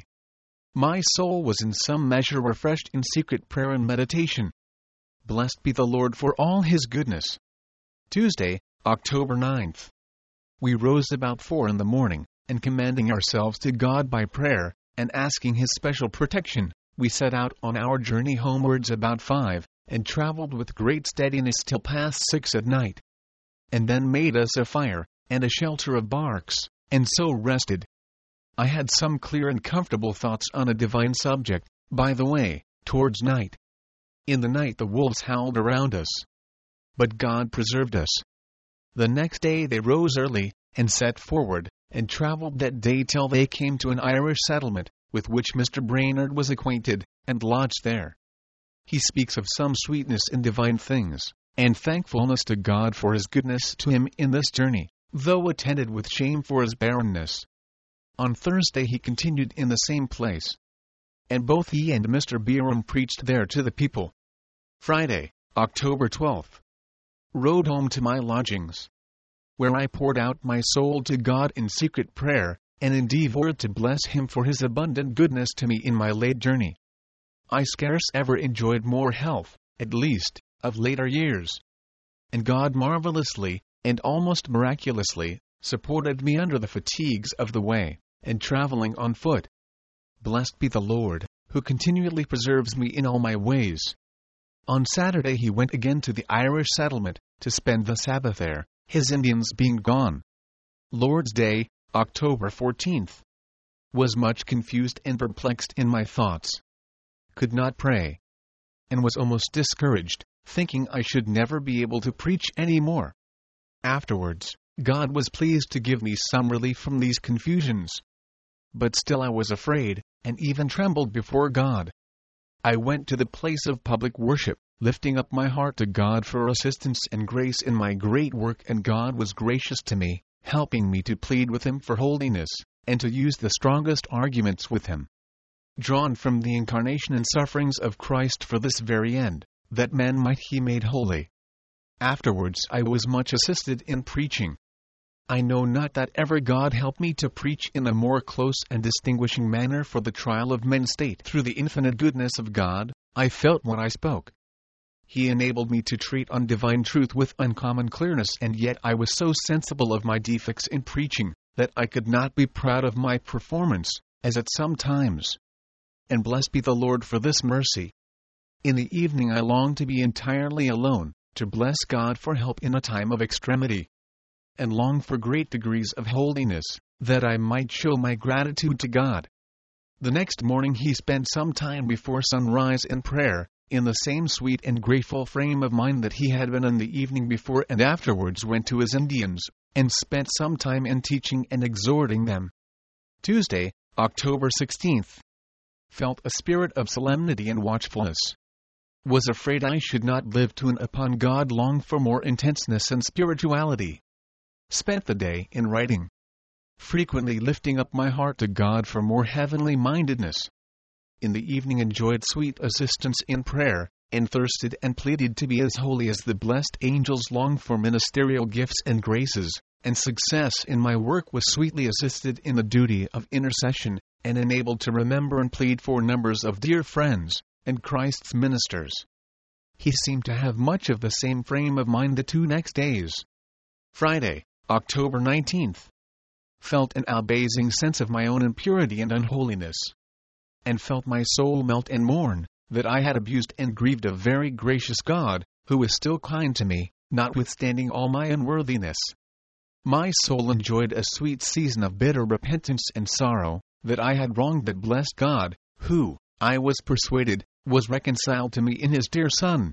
A: My soul was in some measure refreshed in secret prayer and meditation. Blessed be the Lord for all His goodness. Tuesday, October ninth. We rose about four in the morning, and commending ourselves to God by prayer, and asking His special protection, we set out on our journey homewards about five, and traveled with great steadiness till past six at night. And then made us a fire, and a shelter of barks, and so rested. I had some clear and comfortable thoughts on a divine subject, by the way, towards night. In the night the wolves howled around us, but God preserved us. The next day they rose early, and set forward, and travelled that day till they came to an Irish settlement, with which Mister Brainerd was acquainted, and lodged there. He speaks of some sweetness in divine things, and thankfulness to God for His goodness to him in this journey, though attended with shame for his barrenness. On Thursday he continued in the same place, and both he and Mister Byram preached there to the people. Friday, October twelfth. Rode home to my lodgings, where I poured out my soul to God in secret prayer, and endeavored to bless Him for His abundant goodness to me in my late journey. I scarce ever enjoyed more health, at least, of later years. And God marvelously, and almost miraculously, supported me under the fatigues of the way, and traveling on foot. Blessed be the Lord, who continually preserves me in all my ways. On Saturday he went again to the Irish settlement, to spend the Sabbath there, his Indians being gone. Lord's Day, October fourteenth. Was much confused and perplexed in my thoughts. Could not pray, and was almost discouraged, thinking I should never be able to preach any more. Afterwards, God was pleased to give me some relief from these confusions. But still I was afraid, and even trembled before God. I went to the place of public worship, lifting up my heart to God for assistance and grace in my great work, and God was gracious to me, helping me to plead with Him for holiness, and to use the strongest arguments with Him, drawn from the incarnation and sufferings of Christ for this very end, that men might be made holy. Afterwards I was much assisted in preaching. I know not that ever God helped me to preach in a more close and distinguishing manner for the trial of men's state. Through the infinite goodness of God, I felt what I spoke. He enabled me to treat on divine truth with uncommon clearness, and yet I was so sensible of my defects in preaching, that I could not be proud of my performance, as at some times. And blessed be the Lord for this mercy. In the evening I longed to be entirely alone, to bless God for help in a time of extremity, and longed for great degrees of holiness, that I might show my gratitude to God. The next morning he spent some time before sunrise in prayer, in the same sweet and grateful frame of mind that he had been in the evening before, and afterwards went to his Indians, and spent some time in teaching and exhorting them. Tuesday, October sixteenth. Felt a spirit of solemnity and watchfulness. Was afraid I should not live to and upon God longed for more intenseness and spirituality. Spent the day in writing, frequently lifting up my heart to God for more heavenly mindedness. In the evening enjoyed sweet assistance in prayer, and thirsted and pleaded to be as holy as the blessed angels longed for ministerial gifts and graces, and success in my work was sweetly assisted in the duty of intercession, and enabled to remember and plead for numbers of dear friends, and Christ's ministers. He seemed to have much of the same frame of mind the two next days. Friday, October nineteenth. Felt an abasing sense of my own impurity and unholiness, and felt my soul melt and mourn, that I had abused and grieved a very gracious God, who is still kind to me, notwithstanding all my unworthiness. My soul enjoyed a sweet season of bitter repentance and sorrow, that I had wronged that blessed God, who, I was persuaded, was reconciled to me in His dear Son.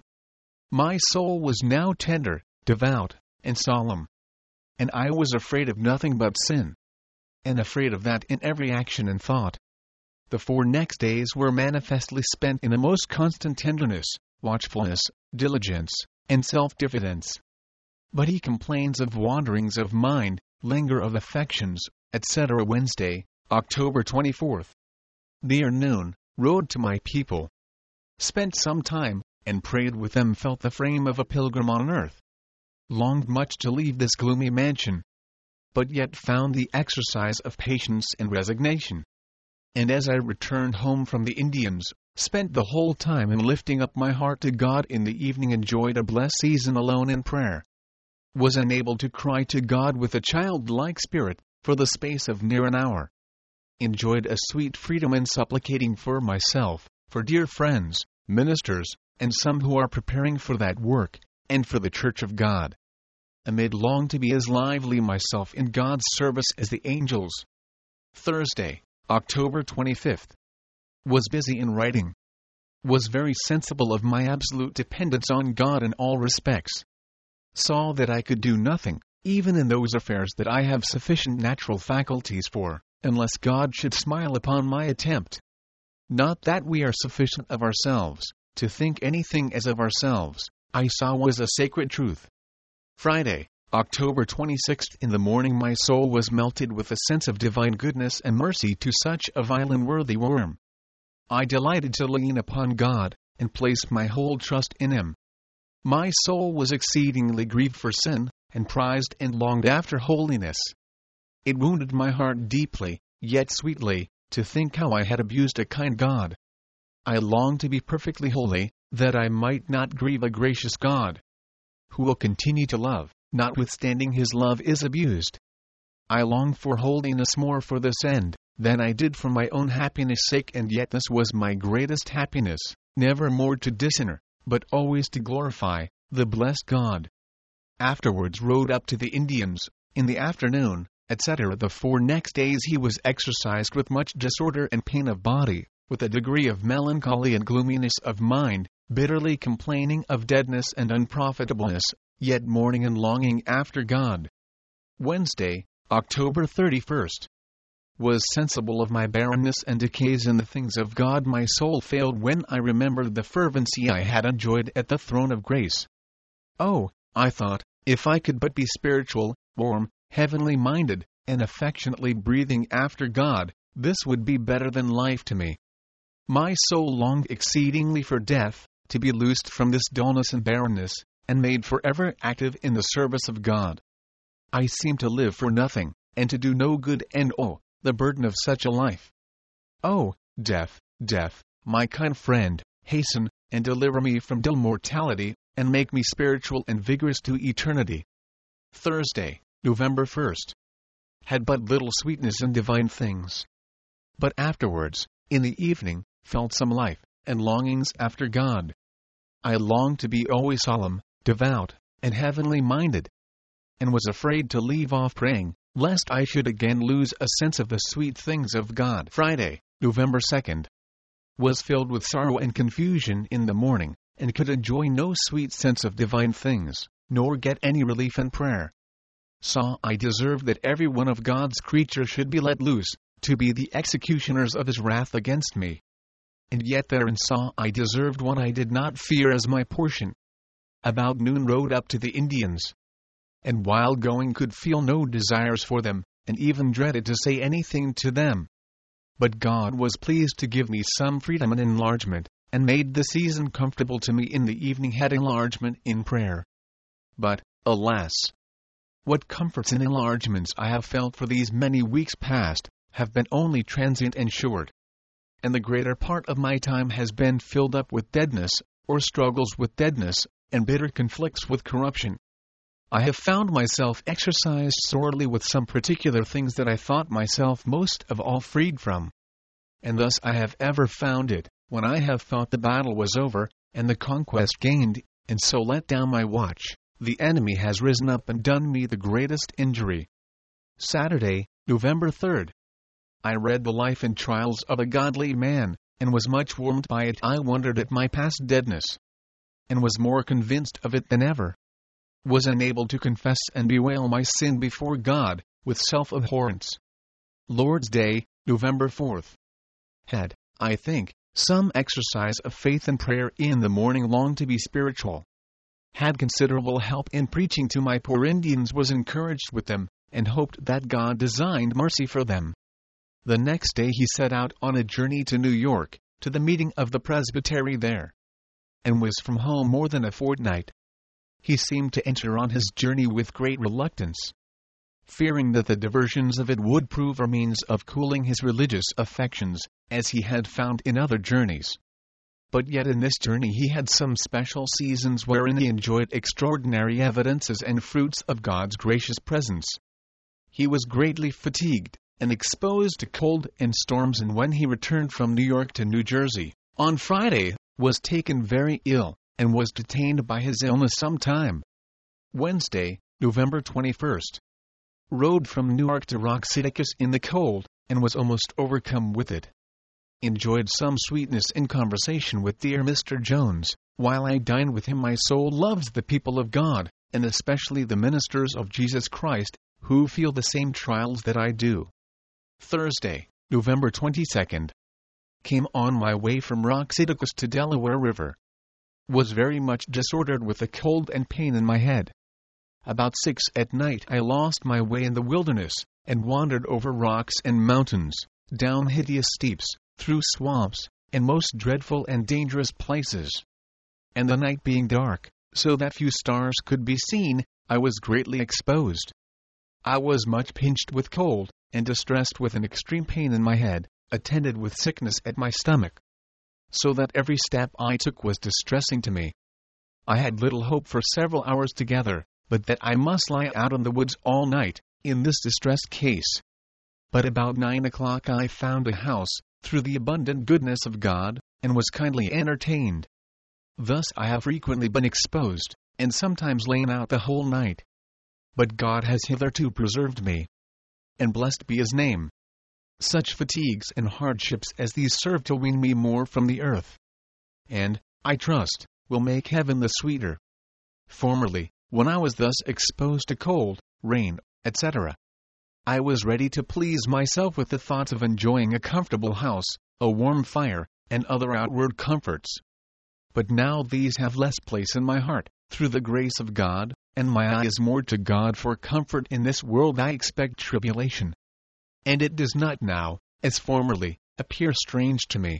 A: My soul was now tender, devout, and solemn, and I was afraid of nothing but sin. and afraid of that in every action and thought. The four next days were manifestly spent in a most constant tenderness, watchfulness, diligence, and self-diffidence. But he complains of wanderings of mind, languor of affections, et cetera. Wednesday, October twenty-fourth. Near noon, rode to my people. Spent some time, and prayed with them. Felt the frame of a pilgrim on earth. Longed much to leave this gloomy mansion, but yet found the exercise of patience and resignation. And as I returned home from the Indians, spent the whole time in lifting up my heart to God. In the evening enjoyed a blessed season alone in prayer. Was enabled to cry to God with a childlike spirit, for the space of near an hour. Enjoyed a sweet freedom in supplicating for myself, for dear friends, ministers, and some who are preparing for that work, and for the Church of God. Amid long to be as lively myself in God's service as the angels. Thursday, October twenty-fifth. Was busy in writing. Was very sensible of my absolute dependence on God in all respects. Saw that I could do nothing, even in those affairs that I have sufficient natural faculties for, unless God should smile upon my attempt. Not that we are sufficient of ourselves, to think anything as of ourselves, I saw was a sacred truth. Friday, October twenty-sixth. In the morning my soul was melted with a sense of divine goodness and mercy to such a vile and worthy worm. I delighted to lean upon God, and placed my whole trust in Him. My soul was exceedingly grieved for sin, and prized and longed after holiness. It wounded my heart deeply, yet sweetly, to think how I had abused a kind God. I longed to be perfectly holy, that I might not grieve a gracious God, who will continue to love, notwithstanding His love is abused. I longed for holiness more for this end, than I did for my own happiness' sake, and yet this was my greatest happiness, never more to dishonor, but always to glorify, the blessed God. Afterwards rode up to the Indians, in the afternoon, et cetera. The four next days he was exercised with much disorder and pain of body, with a degree of melancholy and gloominess of mind, bitterly complaining of deadness and unprofitableness, yet mourning and longing after God. Wednesday, October thirty-first. Was sensible of my barrenness and decays in the things of God. My soul failed when I remembered the fervency I had enjoyed at the throne of grace. Oh, I thought, if I could but be spiritual, warm, heavenly minded, and affectionately breathing after God, this would be better than life to me. My soul longed exceedingly for death, to be loosed from this dullness and barrenness, and made forever active in the service of God. I seemed to live for nothing, and to do no good, and oh, the burden of such a life. Oh, death, death, my kind friend, hasten, and deliver me from dull mortality, and make me spiritual and vigorous to eternity. Thursday, November first. Had but little sweetness in divine things. But afterwards, in the evening, felt some life, and longings after God. I longed to be always solemn, devout, and heavenly minded, and was afraid to leave off praying, lest I should again lose a sense of the sweet things of God. Friday, November second. Was filled with sorrow and confusion in the morning, and could enjoy no sweet sense of divine things, nor get any relief in prayer. Saw I deserved that every one of God's creatures should be let loose, to be the executioners of His wrath against me. And yet therein saw I deserved what I did not fear as my portion. About noon rode up to the Indians, and while going could feel no desires for them, and even dreaded to say anything to them. But God was pleased to give me some freedom and enlargement, and made the season comfortable to me. In the evening had enlargement in prayer. But, alas! What comforts and enlargements I have felt for these many weeks past, have been only transient and short. And the greater part of my time has been filled up with deadness, or struggles with deadness, and bitter conflicts with corruption. I have found myself exercised sorely with some particular things that I thought myself most of all freed from. And thus I have ever found it, when I have thought the battle was over, and the conquest gained, and so let down my watch, the enemy has risen up and done me the greatest injury. Saturday, November third. I read the life and trials of a godly man, and was much warmed by it. I wondered at my past deadness, and was more convinced of it than ever. Was enabled to confess and bewail my sin before God, with self-abhorrence. Lord's Day, November fourth. Had, I think, some exercise of faith and prayer in the morning, longed to be spiritual. Had considerable help in preaching to my poor Indians, was encouraged with them, and hoped that God designed mercy for them. The next day he set out on a journey to New York, to the meeting of the presbytery there, and was from home more than a fortnight. He seemed to enter on his journey with great reluctance, fearing that the diversions of it would prove a means of cooling his religious affections, as he had found in other journeys. But yet in this journey he had some special seasons wherein he enjoyed extraordinary evidences and fruits of God's gracious presence. He was greatly fatigued, and exposed to cold and storms, and when he returned from New York to New Jersey, on Friday, was taken very ill, and was detained by his illness some time. Wednesday, November twenty-first. Rode from Newark to Roxydicus in the cold, and was almost overcome with it. Enjoyed some sweetness in conversation with dear Mister Jones. While I dined with him, my soul loves the people of God, and especially the ministers of Jesus Christ, who feel the same trials that I do. Thursday, November twenty-second. Came on my way from Roxydicus to Delaware River. Was very much disordered with a cold and pain in my head. About six at night I lost my way in the wilderness, and wandered over rocks and mountains, down hideous steeps, through swamps, and most dreadful and dangerous places. And the night being dark, so that few stars could be seen, I was greatly exposed. I was much pinched with cold, and distressed with an extreme pain in my head, attended with sickness at my stomach, so that every step I took was distressing to me. I had little hope for several hours together, but that I must lie out in the woods all night, in this distressed case. But about nine o'clock I found a house, through the abundant goodness of God, and was kindly entertained. Thus I have frequently been exposed, and sometimes lain out the whole night. But God has hitherto preserved me, and blessed be his name. Such fatigues and hardships as these serve to wean me more from the earth, and, I trust, will make heaven the sweeter. Formerly, when I was thus exposed to cold, rain, et cetera, I was ready to please myself with the thoughts of enjoying a comfortable house, a warm fire, and other outward comforts. But now these have less place in my heart, through the grace of God, and my eye is more to God for comfort. In this world I expect tribulation, and it does not now, as formerly, appear strange to me.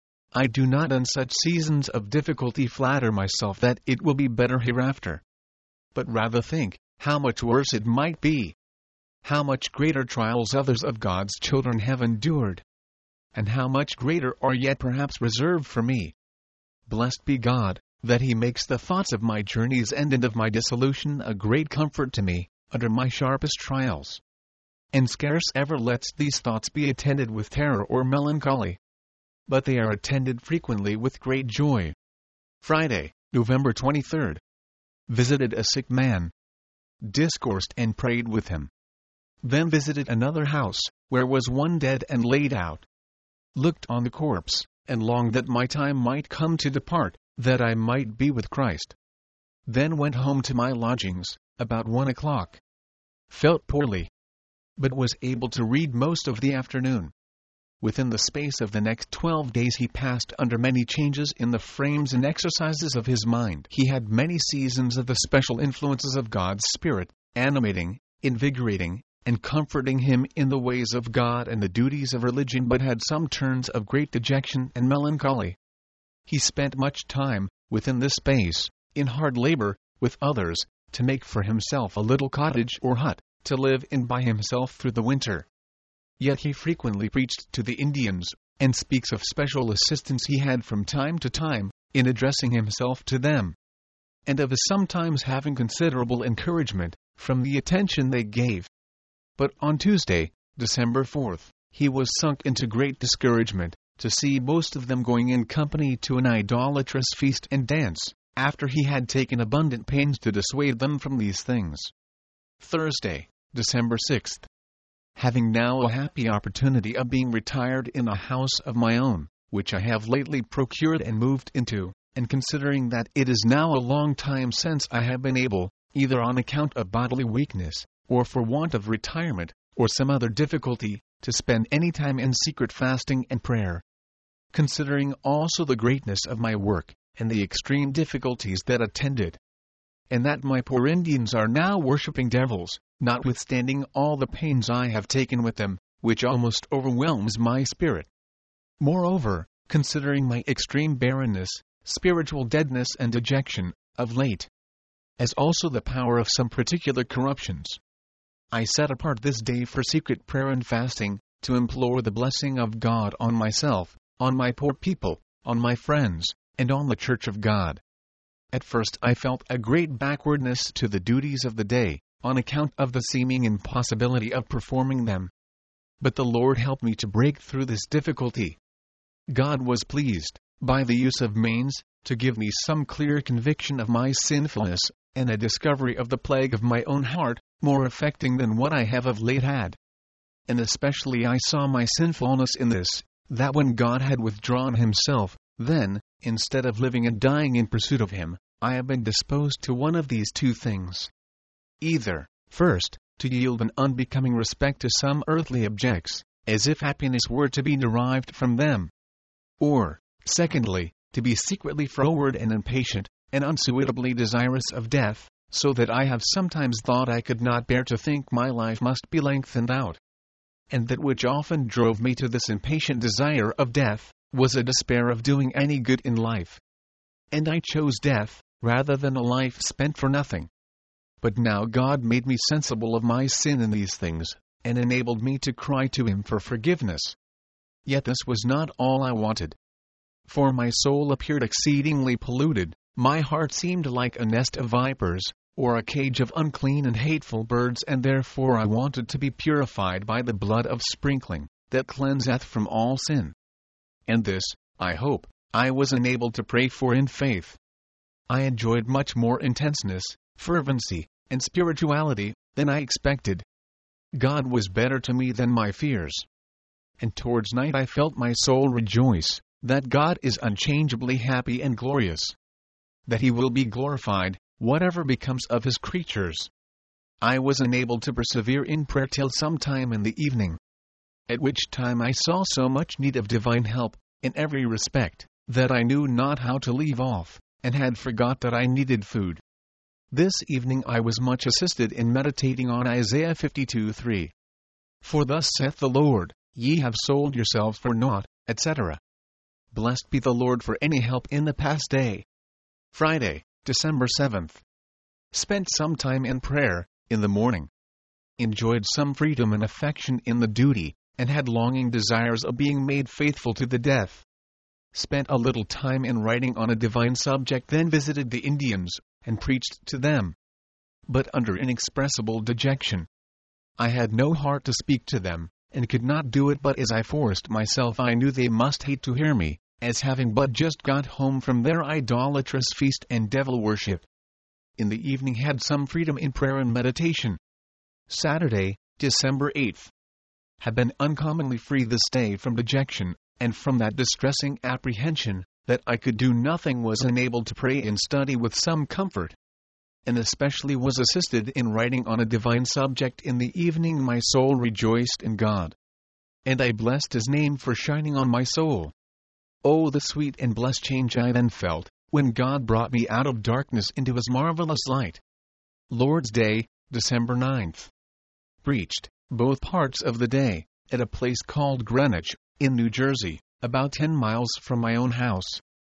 A: I do not in such seasons of difficulty flatter myself that it will be better hereafter, but rather think how much worse it might be, how much greater trials others of God's children have endured, and how much greater are yet perhaps reserved for me. Blessed be God, that he makes the thoughts of my journey's end and of my dissolution a great comfort to me, under my sharpest trials, and scarce ever lets these thoughts be attended with terror or melancholy, but they are attended frequently with great joy. Friday, November twenty-third. Visited a sick man. Discoursed and prayed with him. Then visited another house, where was one dead and laid out. Looked on the corpse, and longed that my time might come to depart, that I might be with Christ. Then went home to my lodgings, about one o'clock. Felt poorly, but was able to read most of the afternoon. Within the space of the next twelve days he passed under many changes in the frames and exercises of his mind. He had many seasons of the special influences of God's Spirit, animating, invigorating, and comforting him in the ways of God and the duties of religion, but had some turns of great dejection and melancholy. He spent much time, within this space, in hard labor, with others, to make for himself a little cottage or hut, to live in by himself through the winter. Yet he frequently preached to the Indians, and speaks of special assistance he had from time to time, in addressing himself to them, and of his sometimes having considerable encouragement, from the attention they gave. But on Tuesday, December fourth, he was sunk into great discouragement, to see most of them going in company to an idolatrous feast and dance, after he had taken abundant pains to dissuade them from these things. Thursday, December sixth. Having now a happy opportunity of being retired in a house of my own, which I have lately procured and moved into, and considering that it is now a long time since I have been able, either on account of bodily weakness, or for want of retirement, or some other difficulty, to spend any time in secret fasting and prayer. Considering also the greatness of my work, and the extreme difficulties that attended, and that my poor Indians are now worshipping devils, notwithstanding all the pains I have taken with them, which almost overwhelms my spirit. Moreover, considering my extreme barrenness, spiritual deadness and dejection, of late, as also the power of some particular corruptions, I set apart this day for secret prayer and fasting, to implore the blessing of God on myself, on my poor people, on my friends, and on the Church of God. At first I felt a great backwardness to the duties of the day, on account of the seeming impossibility of performing them. But the Lord helped me to break through this difficulty. God was pleased, by the use of means, to give me some clear conviction of my sinfulness, and a discovery of the plague of my own heart, more affecting than what I have of late had. And especially I saw my sinfulness in this, that when God had withdrawn himself, then, instead of living and dying in pursuit of him, I have been disposed to one of these two things. Either, first, to yield an unbecoming respect to some earthly objects, as if happiness were to be derived from them. Or, secondly, to be secretly froward and impatient, and unsuitably desirous of death, so that I have sometimes thought I could not bear to think my life must be lengthened out. And that which often drove me to this impatient desire of death, was a despair of doing any good in life. And I chose death, rather than a life spent for nothing. But now God made me sensible of my sin in these things, and enabled me to cry to him for forgiveness. Yet this was not all I wanted. For my soul appeared exceedingly polluted, my heart seemed like a nest of vipers, or a cage of unclean and hateful birds, and therefore I wanted to be purified by the blood of sprinkling, that cleanseth from all sin. And this, I hope, I was enabled to pray for in faith. I enjoyed much more intenseness, fervency, and spirituality, than I expected. God was better to me than my fears. And towards night I felt my soul rejoice, that God is unchangeably happy and glorious. That he will be glorified, whatever becomes of his creatures. I was enabled to persevere in prayer till some time in the evening, at which time I saw so much need of divine help, in every respect, that I knew not how to leave off, and had forgot that I needed food. This evening I was much assisted in meditating on Isaiah fifty-two three. For thus saith the Lord, ye have sold yourselves for naught, et cetera. Blessed be the Lord for any help in the past day. Friday, December seventh. Spent some time in prayer, in the morning. Enjoyed some freedom and affection in the duty, and had longing desires of being made faithful to the death. Spent a little time in writing on a divine subject, then visited the Indians, and preached to them. But under inexpressible dejection. I had no heart to speak to them, and could not do it but as I forced myself. I knew they must hate to hear me, as having but just got home from their idolatrous feast and devil worship. In the evening had some freedom in prayer and meditation. Saturday, December eighth. Have been uncommonly free this day from dejection, and from that distressing apprehension, that I could do nothing. Was enabled to pray and study with some comfort, and especially was assisted in writing on a divine subject. In the evening my soul rejoiced in God, and I blessed his name for shining on my soul. Oh, the sweet and blessed change I then felt, when God brought me out of darkness into his marvelous light. Lord's Day, December ninth. Preached, both parts of the day, at a place called Greenwich, in New Jersey, about ten miles from my own house.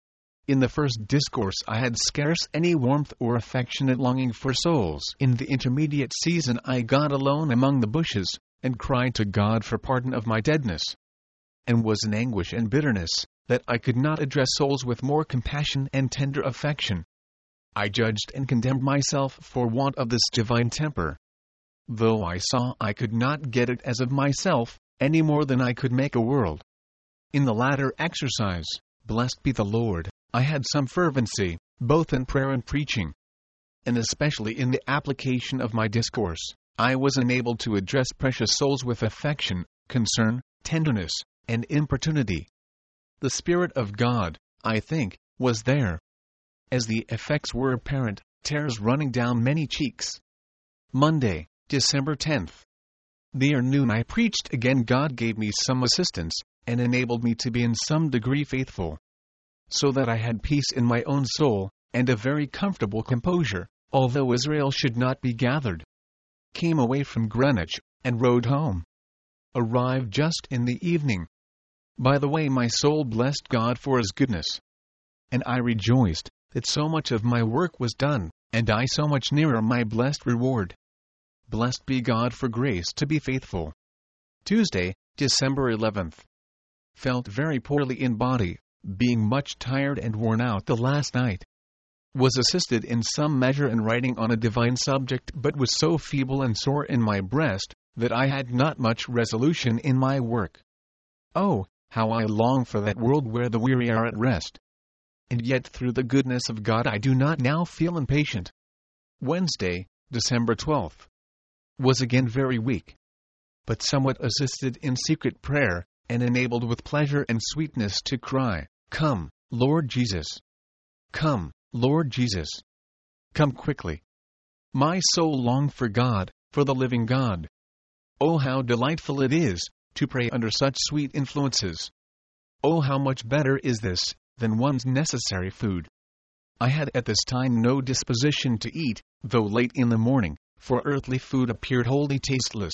A: In the first discourse I had scarce any warmth or affectionate longing for souls. In the intermediate season I got alone among the bushes, and cried to God for pardon of my deadness, and was in anguish and bitterness, that I could not address souls with more compassion and tender affection. I judged and condemned myself for want of this divine temper, though I saw I could not get it as of myself, any more than I could make a world. In the latter exercise, blessed be the Lord, I had some fervency, both in prayer and preaching. And especially in the application of my discourse, I was enabled to address precious souls with affection, concern, tenderness, and importunity. The Spirit of God, I think, was there. As the effects were apparent, tears running down many cheeks. Monday, December tenth. Near noon I preached again. God gave me some assistance, and enabled me to be in some degree faithful, so that I had peace in my own soul, and a very comfortable composure, although Israel should not be gathered. Came away from Greenwich, and rode home. Arrived just in the evening. By the way, my soul blessed God for His goodness, and I rejoiced that so much of my work was done, and I so much nearer my blessed reward. Blessed be God for grace to be faithful. Tuesday, December eleventh. Felt very poorly in body, being much tired and worn out the last night. Was assisted in some measure in writing on a divine subject, but was so feeble and sore in my breast, that I had not much resolution in my work. Oh, how I long for that world where the weary are at rest! And yet through the goodness of God I do not now feel impatient. Wednesday, December twelfth. Was again very weak, but somewhat assisted in secret prayer, and enabled with pleasure and sweetness to cry, "Come, Lord Jesus! Come, Lord Jesus! Come quickly!" My soul longed for God, for the living God. Oh, how delightful it is to pray under such sweet influences! Oh, how much better is this than one's necessary food! I had at this time no disposition to eat, though late in the morning, for earthly food appeared wholly tasteless.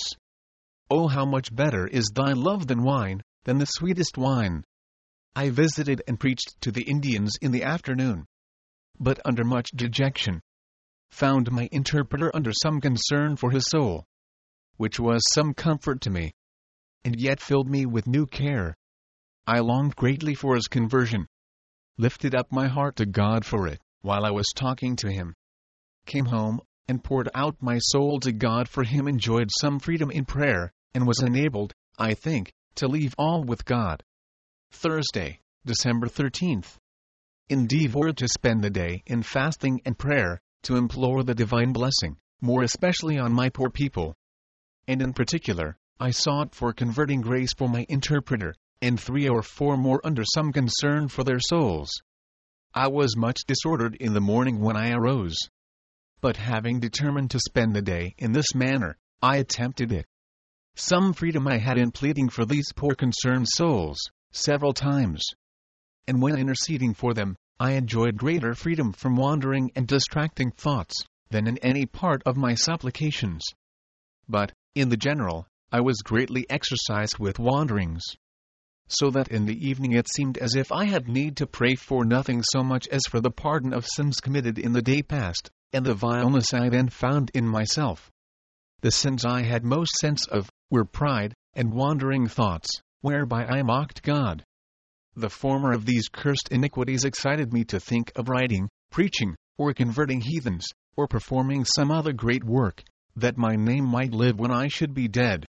A: Oh, how much better is Thy love than wine, than the sweetest wine! I visited and preached to the Indians in the afternoon, but under much dejection. Found my interpreter under some concern for his soul, which was some comfort to me, and yet filled me with new care. I longed greatly for his conversion. Lifted up my heart to God for it, while I was talking to him. Came home, and poured out my soul to God for him. Enjoyed some freedom in prayer, and was enabled, I think, to leave all with God. Thursday, December thirteenth. Endeavored to spend the day in fasting and prayer, to implore the divine blessing, more especially on my poor people. And in particular, I sought for converting grace for my interpreter, and three or four more under some concern for their souls. I was much disordered in the morning when I arose, but having determined to spend the day in this manner, I attempted it. Some freedom I had in pleading for these poor concerned souls, several times, and when interceding for them, I enjoyed greater freedom from wandering and distracting thoughts, than in any part of my supplications. But, in the general, I was greatly exercised with wanderings, so that in the evening it seemed as if I had need to pray for nothing so much as for the pardon of sins committed in the day past, and the vileness I then found in myself. The sins I had most sense of were pride and wandering thoughts, whereby I mocked God. The former of these cursed iniquities excited me to think of writing, preaching, or converting heathens, or performing some other great work, that my name might live when I should be dead.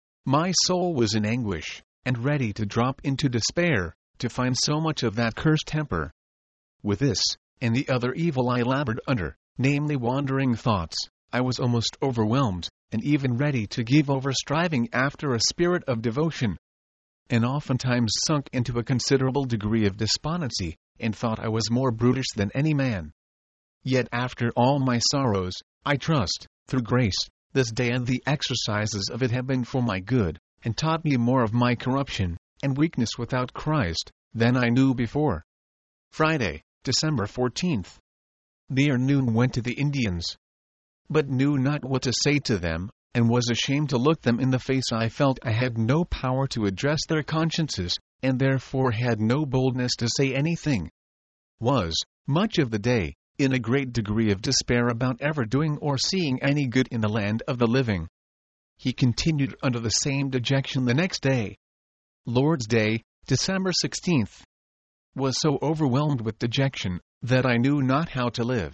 A: My soul was in anguish, and ready to drop into despair, to find so much of that cursed temper. With this, and the other evil I labored under, namely wandering thoughts, I was almost overwhelmed, and even ready to give over striving after a spirit of devotion, and oftentimes sunk into a considerable degree of despondency, and thought I was more brutish than any man. Yet after all my sorrows, I trust, through grace, this day and the exercises of it have been for my good, and taught me more of my corruption and weakness without Christ than I knew before. Friday, December fourteenth. Near noon went to the Indians, but knew not what to say to them, and was ashamed to look them in the face. I felt I had no power to address their consciences, and therefore had no boldness to say anything. Was, much of the day, in a great degree of despair about ever doing or seeing any good in the land of the living. He continued under the same dejection the next day. Lord's Day, December sixteenth. Was so overwhelmed with dejection, that I knew not how to live.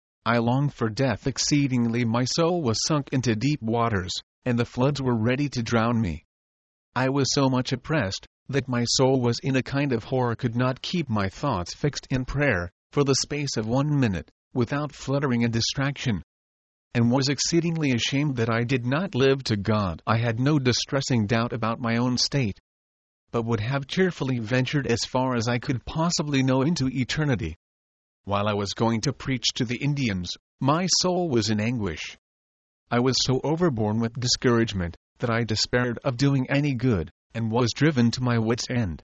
A: I longed for death exceedingly. My soul was sunk into deep waters, and the floods were ready to drown me. I was so much oppressed, that my soul was in a kind of horror, could not keep my thoughts fixed in prayer, for the space of one minute, without fluttering and distraction, and was exceedingly ashamed that I did not live to God. I had no distressing doubt about my own state, but would have cheerfully ventured as far as I could possibly know into eternity. While I was going to preach to the Indians, my soul was in anguish. I was so overborne with discouragement, that I despaired of doing any good, and was driven to my wits' end.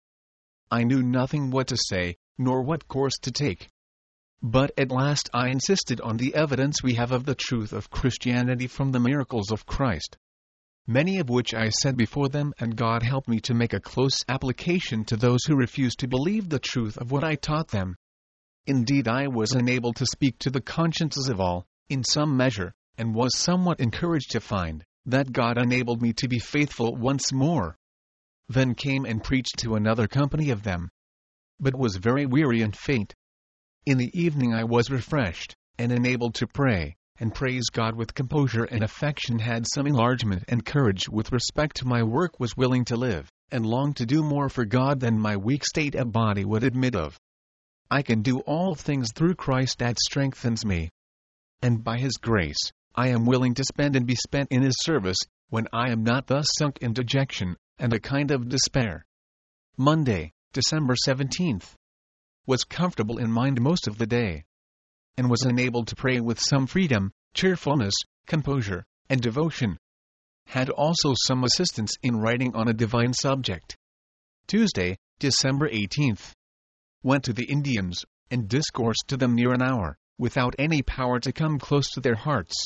A: I knew nothing what to say, nor what course to take. But at last I insisted on the evidence we have of the truth of Christianity from the miracles of Christ, many of which I set before them, and God helped me to make a close application to those who refused to believe the truth of what I taught them. Indeed, I was enabled to speak to the consciences of all, in some measure, and was somewhat encouraged to find that God enabled me to be faithful once more. Then came and preached to another company of them, but was very weary and faint. In the evening I was refreshed, and enabled to pray, and praise God with composure and affection, had some enlargement and courage with respect to my work, was willing to live, and longed to do more for God than my weak state of body would admit of. I can do all things through Christ that strengthens me. And by His grace, I am willing to spend and be spent in His service, when I am not thus sunk in dejection, and a kind of despair. Monday, December seventeenth. Was comfortable in mind most of the day, and was enabled to pray with some freedom, cheerfulness, composure, and devotion. Had also some assistance in writing on a divine subject. Tuesday, December eighteenth. Went to the Indians, and discoursed to them near an hour, without any power to come close to their hearts.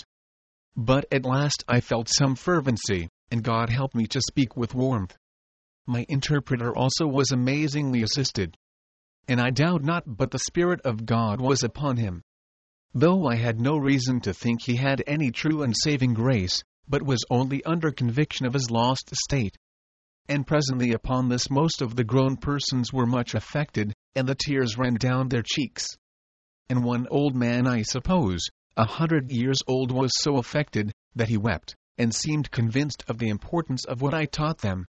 A: But at last I felt some fervency, and God helped me to speak with warmth. My interpreter also was amazingly assisted, and I doubt not but the Spirit of God was upon him. Though I had no reason to think he had any true and saving grace, but was only under conviction of his lost state. And presently upon this most of the grown persons were much affected, and the tears ran down their cheeks. And one old man, I suppose, a hundred years old, was so affected, that he wept, and seemed convinced of the importance of what I taught them.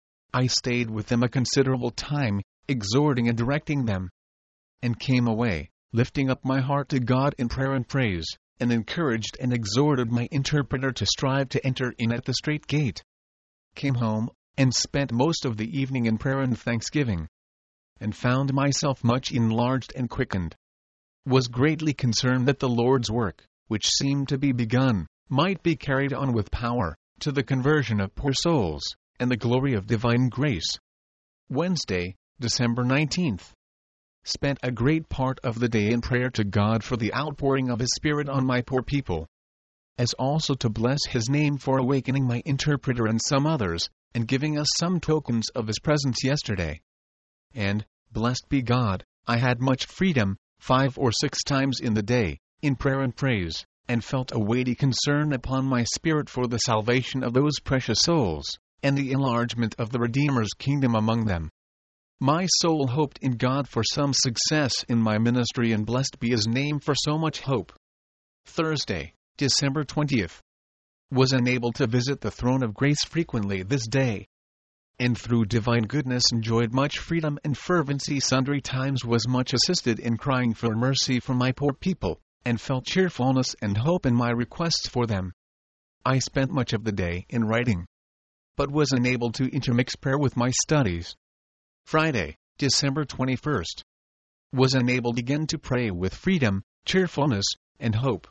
A: I stayed with them a considerable time, exhorting and directing them, and came away, lifting up my heart to God in prayer and praise, and encouraged and exhorted my interpreter to strive to enter in at the strait gate. Came home, and spent most of the evening in prayer and thanksgiving, and found myself much enlarged and quickened. Was greatly concerned that the Lord's work, which seemed to be begun, might be carried on with power, to the conversion of poor souls, and the glory of divine grace. Wednesday, December nineteenth. Spent a great part of the day in prayer to God for the outpouring of His Spirit on my poor people, as also to bless His name for awakening my interpreter and some others, and giving us some tokens of His presence yesterday. And, blessed be God, I had much freedom, five or six times in the day, in prayer and praise, and felt a weighty concern upon my spirit for the salvation of those precious souls, and the enlargement of the Redeemer's kingdom among them. My soul hoped in God for some success in my ministry, and blessed be His name for so much hope. Thursday, December twentieth. Was enabled to visit the throne of grace frequently this day, and through divine goodness enjoyed much freedom and fervency. Sundry times was much assisted in crying for mercy for my poor people, and felt cheerfulness and hope in my requests for them. I spent much of the day in writing, but was enabled to intermix prayer with my studies. Friday, December twenty-first. Was enabled again to pray with freedom, cheerfulness, and hope.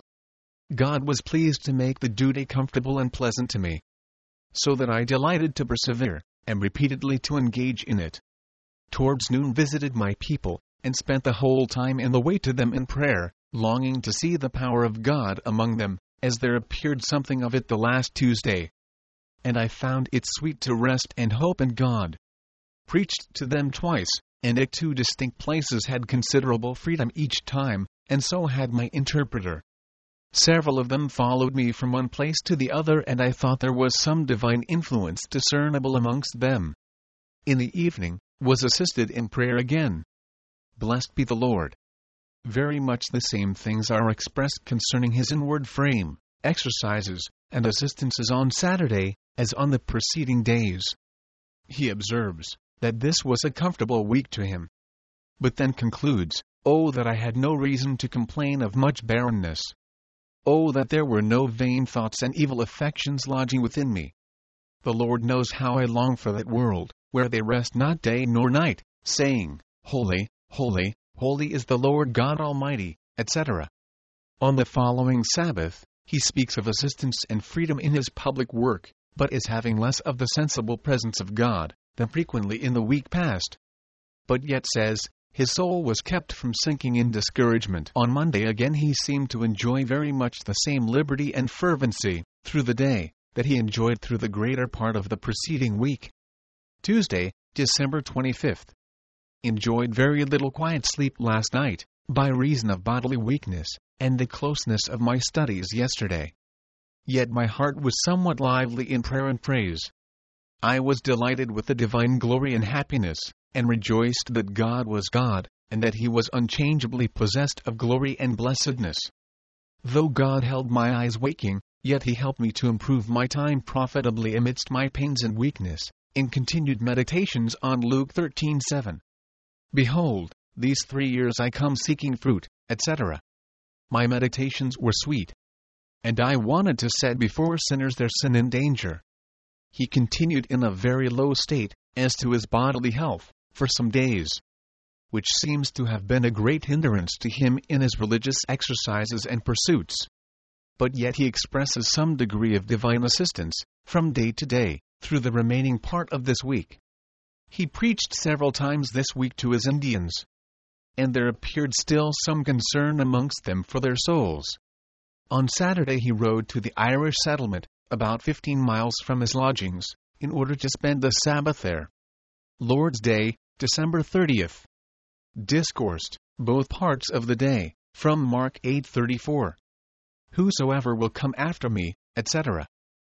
A: God was pleased to make the duty comfortable and pleasant to me, so that I delighted to persevere, and repeatedly to engage in it. Towards noon visited my people, and spent the whole time in the way to them in prayer, longing to see the power of God among them, as there appeared something of it the last Tuesday. And I found it sweet to rest and hope in God. Preached to them twice, and at two distinct places, had considerable freedom each time, and so had my interpreter. Several of them followed me from one place to the other, and I thought there was some divine influence discernible amongst them. In the evening, was assisted in prayer again. Blessed be the Lord. Very much the same things are expressed concerning His inward frame, exercises, and assistances on Saturday, as on the preceding days. He observes that this was a comfortable week to him, but then concludes, "Oh, that I had no reason to complain of much barrenness. Oh, that there were no vain thoughts and evil affections lodging within me. The Lord knows how I long for that world, where they rest not day nor night, saying, Holy, holy, holy is the Lord God Almighty," et cetera. On the following Sabbath, he speaks of assistance and freedom in his public work, but is having less of the sensible presence of God than frequently in the week past. But yet says, his soul was kept from sinking in discouragement. On Monday again he seemed to enjoy very much the same liberty and fervency through the day that he enjoyed through the greater part of the preceding week. Tuesday, December twenty-fifth. Enjoyed very little quiet sleep last night, by reason of bodily weakness, and the closeness of my studies yesterday. Yet my heart was somewhat lively in prayer and praise. I was delighted with the divine glory and happiness, and rejoiced that God was God, and that he was unchangeably possessed of glory and blessedness. Though God held my eyes waking, yet he helped me to improve my time profitably amidst my pains and weakness, in continued meditations on Luke thirteen seven. Behold, these three years I come seeking fruit, et cetera. My meditations were sweet, and I wanted to set before sinners their sin and danger. He continued in a very low state, as to his bodily health, for some days, which seems to have been a great hindrance to him in his religious exercises and pursuits. But yet he expresses some degree of divine assistance, from day to day, through the remaining part of this week. He preached several times this week to his Indians, and there appeared still some concern amongst them for their souls. On Saturday he rode to the Irish settlement, about fifteen miles from his lodgings, in order to spend the Sabbath there. Lord's Day, December thirtieth. Discoursed, both parts of the day, from Mark eight thirty-four. Whosoever will come after me, et cetera.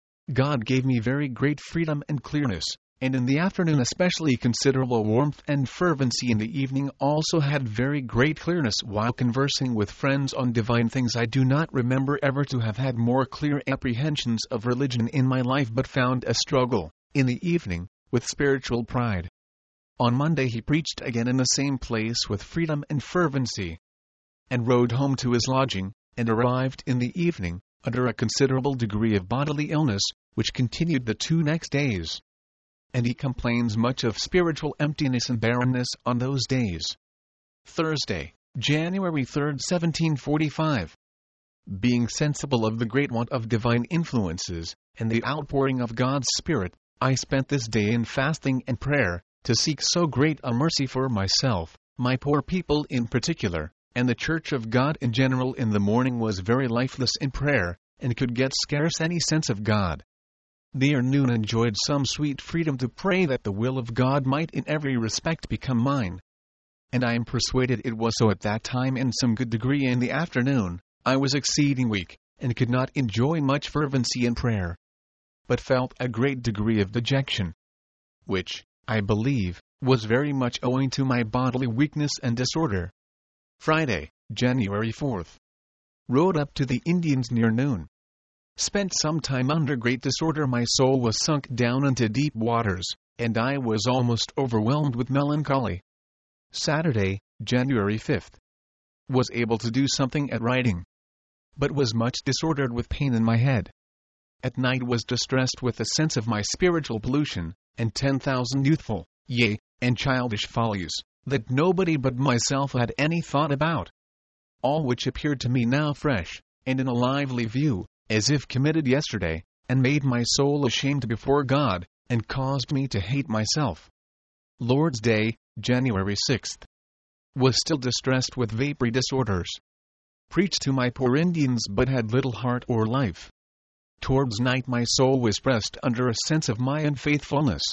A: God gave me very great freedom and clearness, and in the afternoon especially considerable warmth and fervency. In the evening also had very great clearness while conversing with friends on divine things. I do not remember ever to have had more clear apprehensions of religion in my life, but found a struggle, in the evening, with spiritual pride. On Monday he preached again in the same place with freedom and fervency, and rode home to his lodging, and arrived in the evening, under a considerable degree of bodily illness, which continued the two next days. And he complains much of spiritual emptiness and barrenness on those days. Thursday, January third, seventeen forty-five. Being sensible of the great want of divine influences, and the outpouring of God's Spirit, I spent this day in fasting and prayer, to seek so great a mercy for myself, my poor people in particular, and the Church of God in general. In the morning was very lifeless in prayer, and could get scarce any sense of God. The noon enjoyed some sweet freedom to pray that the will of God might in every respect become mine. And I am persuaded it was so at that time. In some good degree in the afternoon, I was exceeding weak, and could not enjoy much fervency in prayer, but felt a great degree of dejection, which, I believe, was very much owing to my bodily weakness and disorder. Friday, January fourth. Rode up to the Indians near noon. Spent some time under great disorder. My soul was sunk down into deep waters, and I was almost overwhelmed with melancholy. Saturday, January fifth. Was able to do something at writing, but was much disordered with pain in my head. At night was distressed with the sense of my spiritual pollution, and ten thousand youthful, yea, and childish follies, that nobody but myself had any thought about. All which appeared to me now fresh, and in a lively view, as if committed yesterday, and made my soul ashamed before God, and caused me to hate myself. Lord's Day, January sixth. Was still distressed with vapory disorders. Preached to my poor Indians, but had little heart or life. Towards night my soul was pressed under a sense of my unfaithfulness.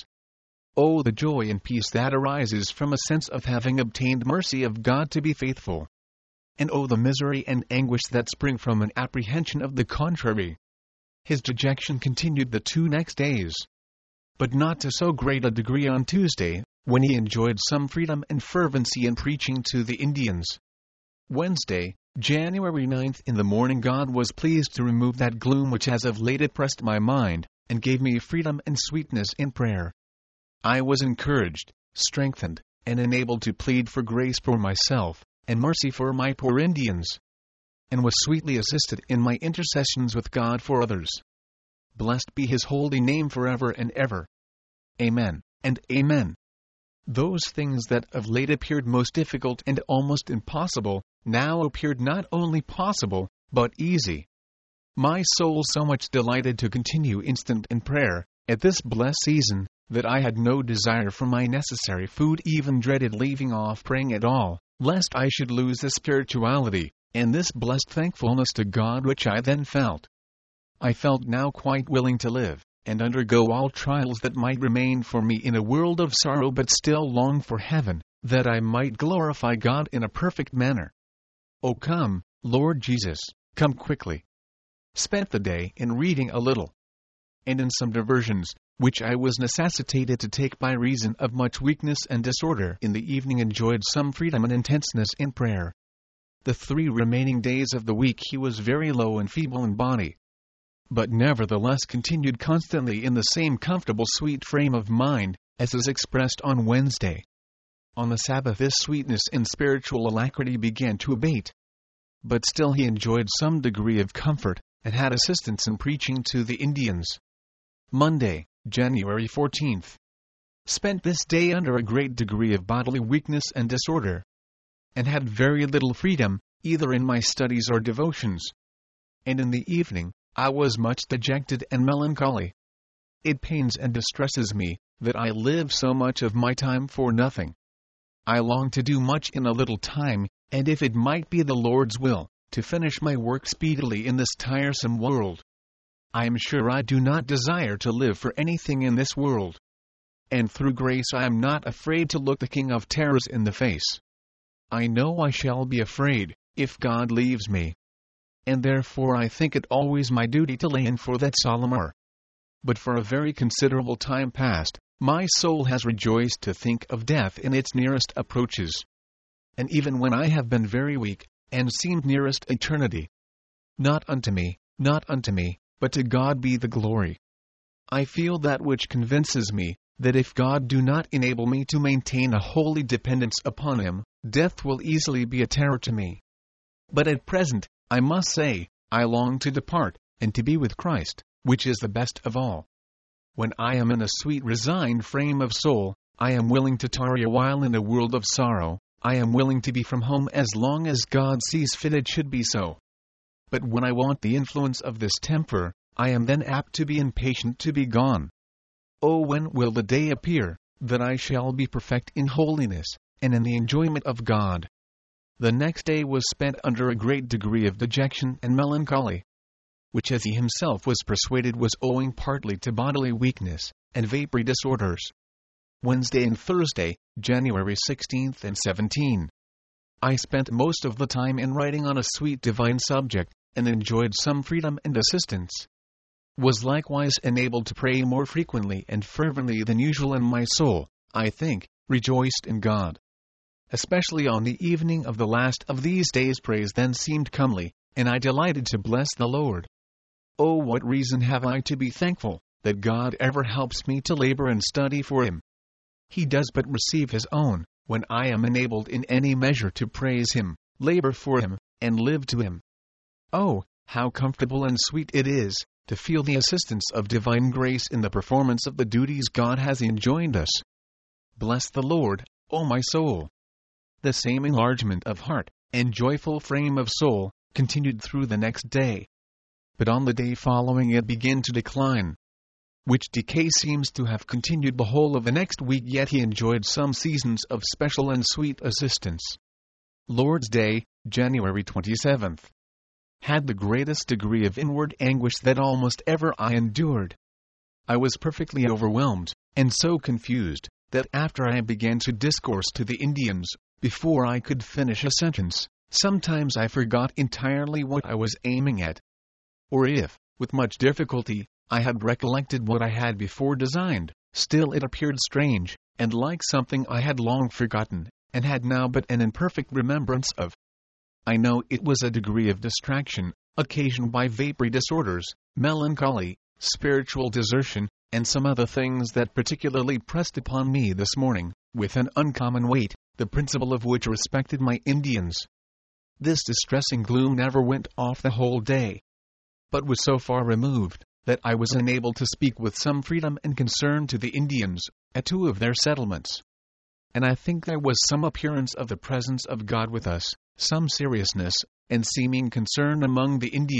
A: Oh, the joy and peace that arises from a sense of having obtained mercy of God to be faithful! And oh, the misery and anguish that spring from an apprehension of the contrary! His dejection continued the two next days, but not to so great a degree on Tuesday, when he enjoyed some freedom and fervency in preaching to the Indians. Wednesday, January ninth. In the morning God was pleased to remove that gloom which as of late oppressed my mind, and gave me freedom and sweetness in prayer. I was encouraged, strengthened, and enabled to plead for grace for myself, and mercy for my poor Indians, and was sweetly assisted in my intercessions with God for others. Blessed be his holy name forever and ever. Amen, and amen. Those things that of late appeared most difficult and almost impossible, now appeared not only possible, but easy. my soul so much delighted to continue instant in prayer, at this blessed season, that I had no desire for my necessary food, even dreaded leaving off praying at all, lest I should lose the spirituality, and this blessed thankfulness to God which I then felt. I felt now quite willing to live, and undergo all trials that might remain for me in a world of sorrow, but still long for heaven, that I might glorify God in a perfect manner. O come, Lord Jesus, come quickly. Spent the day in reading a little, and in some diversions, which I was necessitated to take by reason of much weakness and disorder. In the evening enjoyed some freedom and intenseness in prayer. The three remaining days of the week he was very low and feeble in body, but nevertheless continued constantly in the same comfortable sweet frame of mind, as is expressed on Wednesday. On the Sabbath this sweetness and spiritual alacrity began to abate, but still he enjoyed some degree of comfort, and had assistance in preaching to the Indians. Monday, January fourteenth. Spent this day under a great degree of bodily weakness and disorder, and had very little freedom, either in my studies or devotions. And in the evening, I was much dejected and melancholy. It pains and distresses me, that I live so much of my time for nothing. I long to do much in a little time, and if it might be the Lord's will, to finish my work speedily in this tiresome world. I am sure I do not desire to live for anything in this world. And through grace I am not afraid to look the King of terrors in the face. I know I shall be afraid, if God leaves me. And therefore I think it always my duty to lay in for that solemn hour. But for a very considerable time past, my soul has rejoiced to think of death in its nearest approaches. And even when I have been very weak, and seemed nearest eternity. Not unto me, not unto me, but to God be the glory. I feel that which convinces me, that if God do not enable me to maintain a holy dependence upon Him, death will easily be a terror to me. But at present, I must say, I long to depart, and to be with Christ, which is the best of all. When I am in a sweet resigned frame of soul, I am willing to tarry a while in a world of sorrow. I am willing to be from home as long as God sees fit it should be so. But when I want the influence of this temper, I am then apt to be impatient to be gone. Oh, when will the day appear, that I shall be perfect in holiness, and in the enjoyment of God? The next day was spent under a great degree of dejection and melancholy, which as he himself was persuaded was owing partly to bodily weakness, and vapory disorders. Wednesday and Thursday, January sixteenth and seventeenth. I spent most of the time in writing on a sweet divine subject, and enjoyed some freedom and assistance. Was likewise enabled to pray more frequently and fervently than usual, and my soul, I think, rejoiced in God. Especially on the evening of the last of these days praise then seemed comely, and I delighted to bless the Lord. Oh, what reason have I to be thankful, that God ever helps me to labor and study for Him. He does but receive His own, when I am enabled in any measure to praise Him, labor for Him, and live to Him. Oh, how comfortable and sweet it is, to feel the assistance of divine grace in the performance of the duties God has enjoined us. Bless the Lord, O my soul. The same enlargement of heart, and joyful frame of soul, continued through the next day. But on the day following it began to decline, which decay seems to have continued the whole of the next week, yet he enjoyed some seasons of special and sweet assistance. Lord's Day, January twenty-seventh. Had the greatest degree of inward anguish that almost ever I endured. I was perfectly overwhelmed, and so confused, that after I began to discourse to the Indians, before I could finish a sentence, sometimes I forgot entirely what I was aiming at. Or if, with much difficulty, I had recollected what I had before designed, still it appeared strange, and like something I had long forgotten, and had now but an imperfect remembrance of. I know it was a degree of distraction, occasioned by vapory disorders, melancholy, spiritual desertion, and some other things that particularly pressed upon me this morning, with an uncommon weight, the principal of which respected my Indians. This distressing gloom never went off the whole day, but was so far removed, that I was enabled to speak with some freedom and concern to the Indians, at two of their settlements. And I think there was some appearance of the presence of God with us, some seriousness, and seeming concern among the Indians,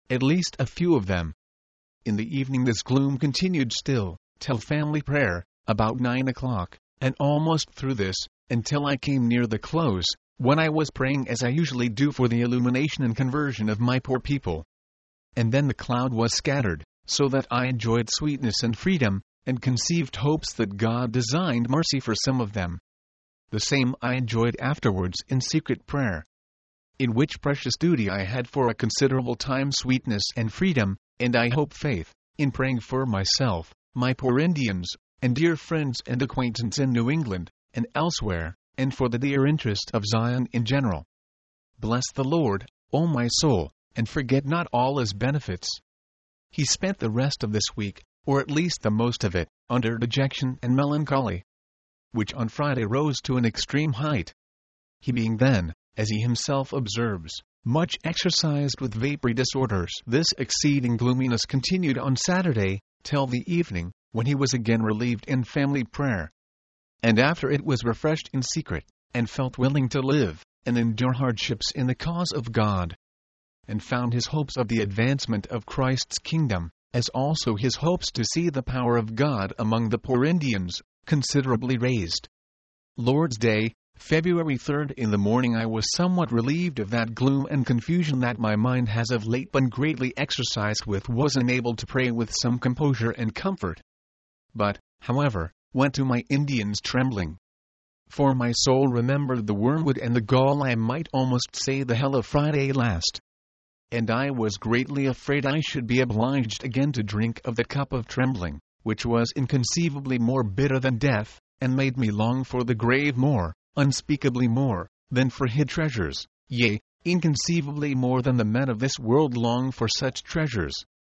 A: at least a few of them. In the evening this gloom continued still, till family prayer, about nine o'clock, and almost through this, until I came near the close, when I was praying as I usually do for the illumination and conversion of my poor people. And then the cloud was scattered, so that I enjoyed sweetness and freedom, and conceived hopes that God designed mercy for some of them. The same I enjoyed afterwards in secret prayer, in which precious duty I had for a considerable time sweetness and freedom, and I hope faith, in praying for myself, my poor Indians, and dear friends and acquaintance in New England, and elsewhere, and for the dear interest of Zion in general. Bless the Lord, O my soul, and forget not all his benefits. He spent the rest of this week, or at least the most of it, under dejection and melancholy, which on Friday rose to an extreme height. He being then, as he himself observes, much exercised with vapory disorders. This exceeding gloominess continued on Saturday, till the evening, when he was again relieved in family prayer. And after it was refreshed in secret, and felt willing to live, and endure hardships in the cause of God, and found his hopes of the advancement of Christ's kingdom, as also his hopes to see the power of God among the poor Indians, considerably raised. Lord's Day, February third. In the morning I was somewhat relieved of that gloom and confusion that my mind has of late been greatly exercised with, was enabled to pray with some composure and comfort. But, however, went to my Indians trembling. For my soul remembered the wormwood and the gall, I might almost say the hell of Friday last. And I was greatly afraid I should be obliged again to drink of the cup of trembling, which was inconceivably more bitter than death, and made me long for the grave more, unspeakably more, than for hid treasures, yea, inconceivably more than the men of this world long for such treasures.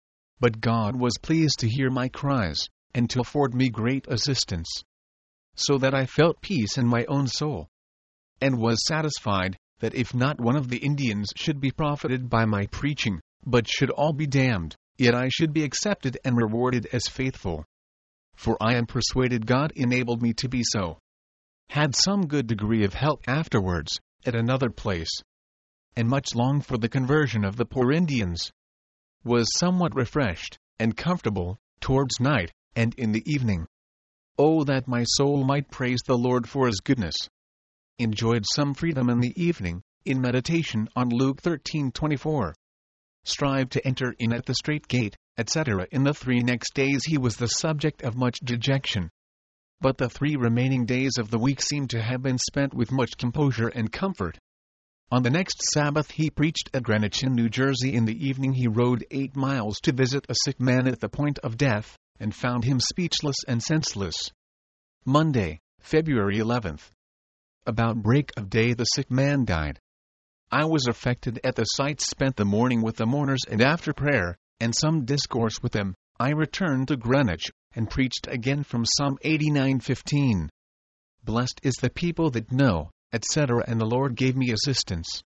A: But God was pleased to hear my cries, and to afford me great assistance, so that I felt peace in my own soul, and was satisfied, that if not one of the Indians should be profited by my preaching, but should all be damned, yet I should be accepted and rewarded as faithful. For I am persuaded God enabled me to be so. Had some good degree of help afterwards, at another place, and much longed for the conversion of the poor Indians. Was somewhat refreshed, and comfortable, towards night, and in the evening. Oh, that my soul might praise the Lord for his goodness. Enjoyed some freedom in the evening, in meditation on Luke thirteen twenty-four. Strive to enter in at the strait gate, et cetera. In the three next days he was the subject of much dejection. But the three remaining days of the week seemed to have been spent with much composure and comfort. On the next Sabbath he preached at Greenwich in New Jersey. In the evening he rode eight miles to visit a sick man at the point of death, and found him speechless and senseless. Monday, February eleventh. About break of day the sick man died. I was affected at the sight, spent the morning with the mourners, and after prayer, and some discourse with them, I returned to Greenwich, and preached again from Psalm eighty-nine fifteen. Blessed is the people that know, et cetera. And the Lord gave me assistance.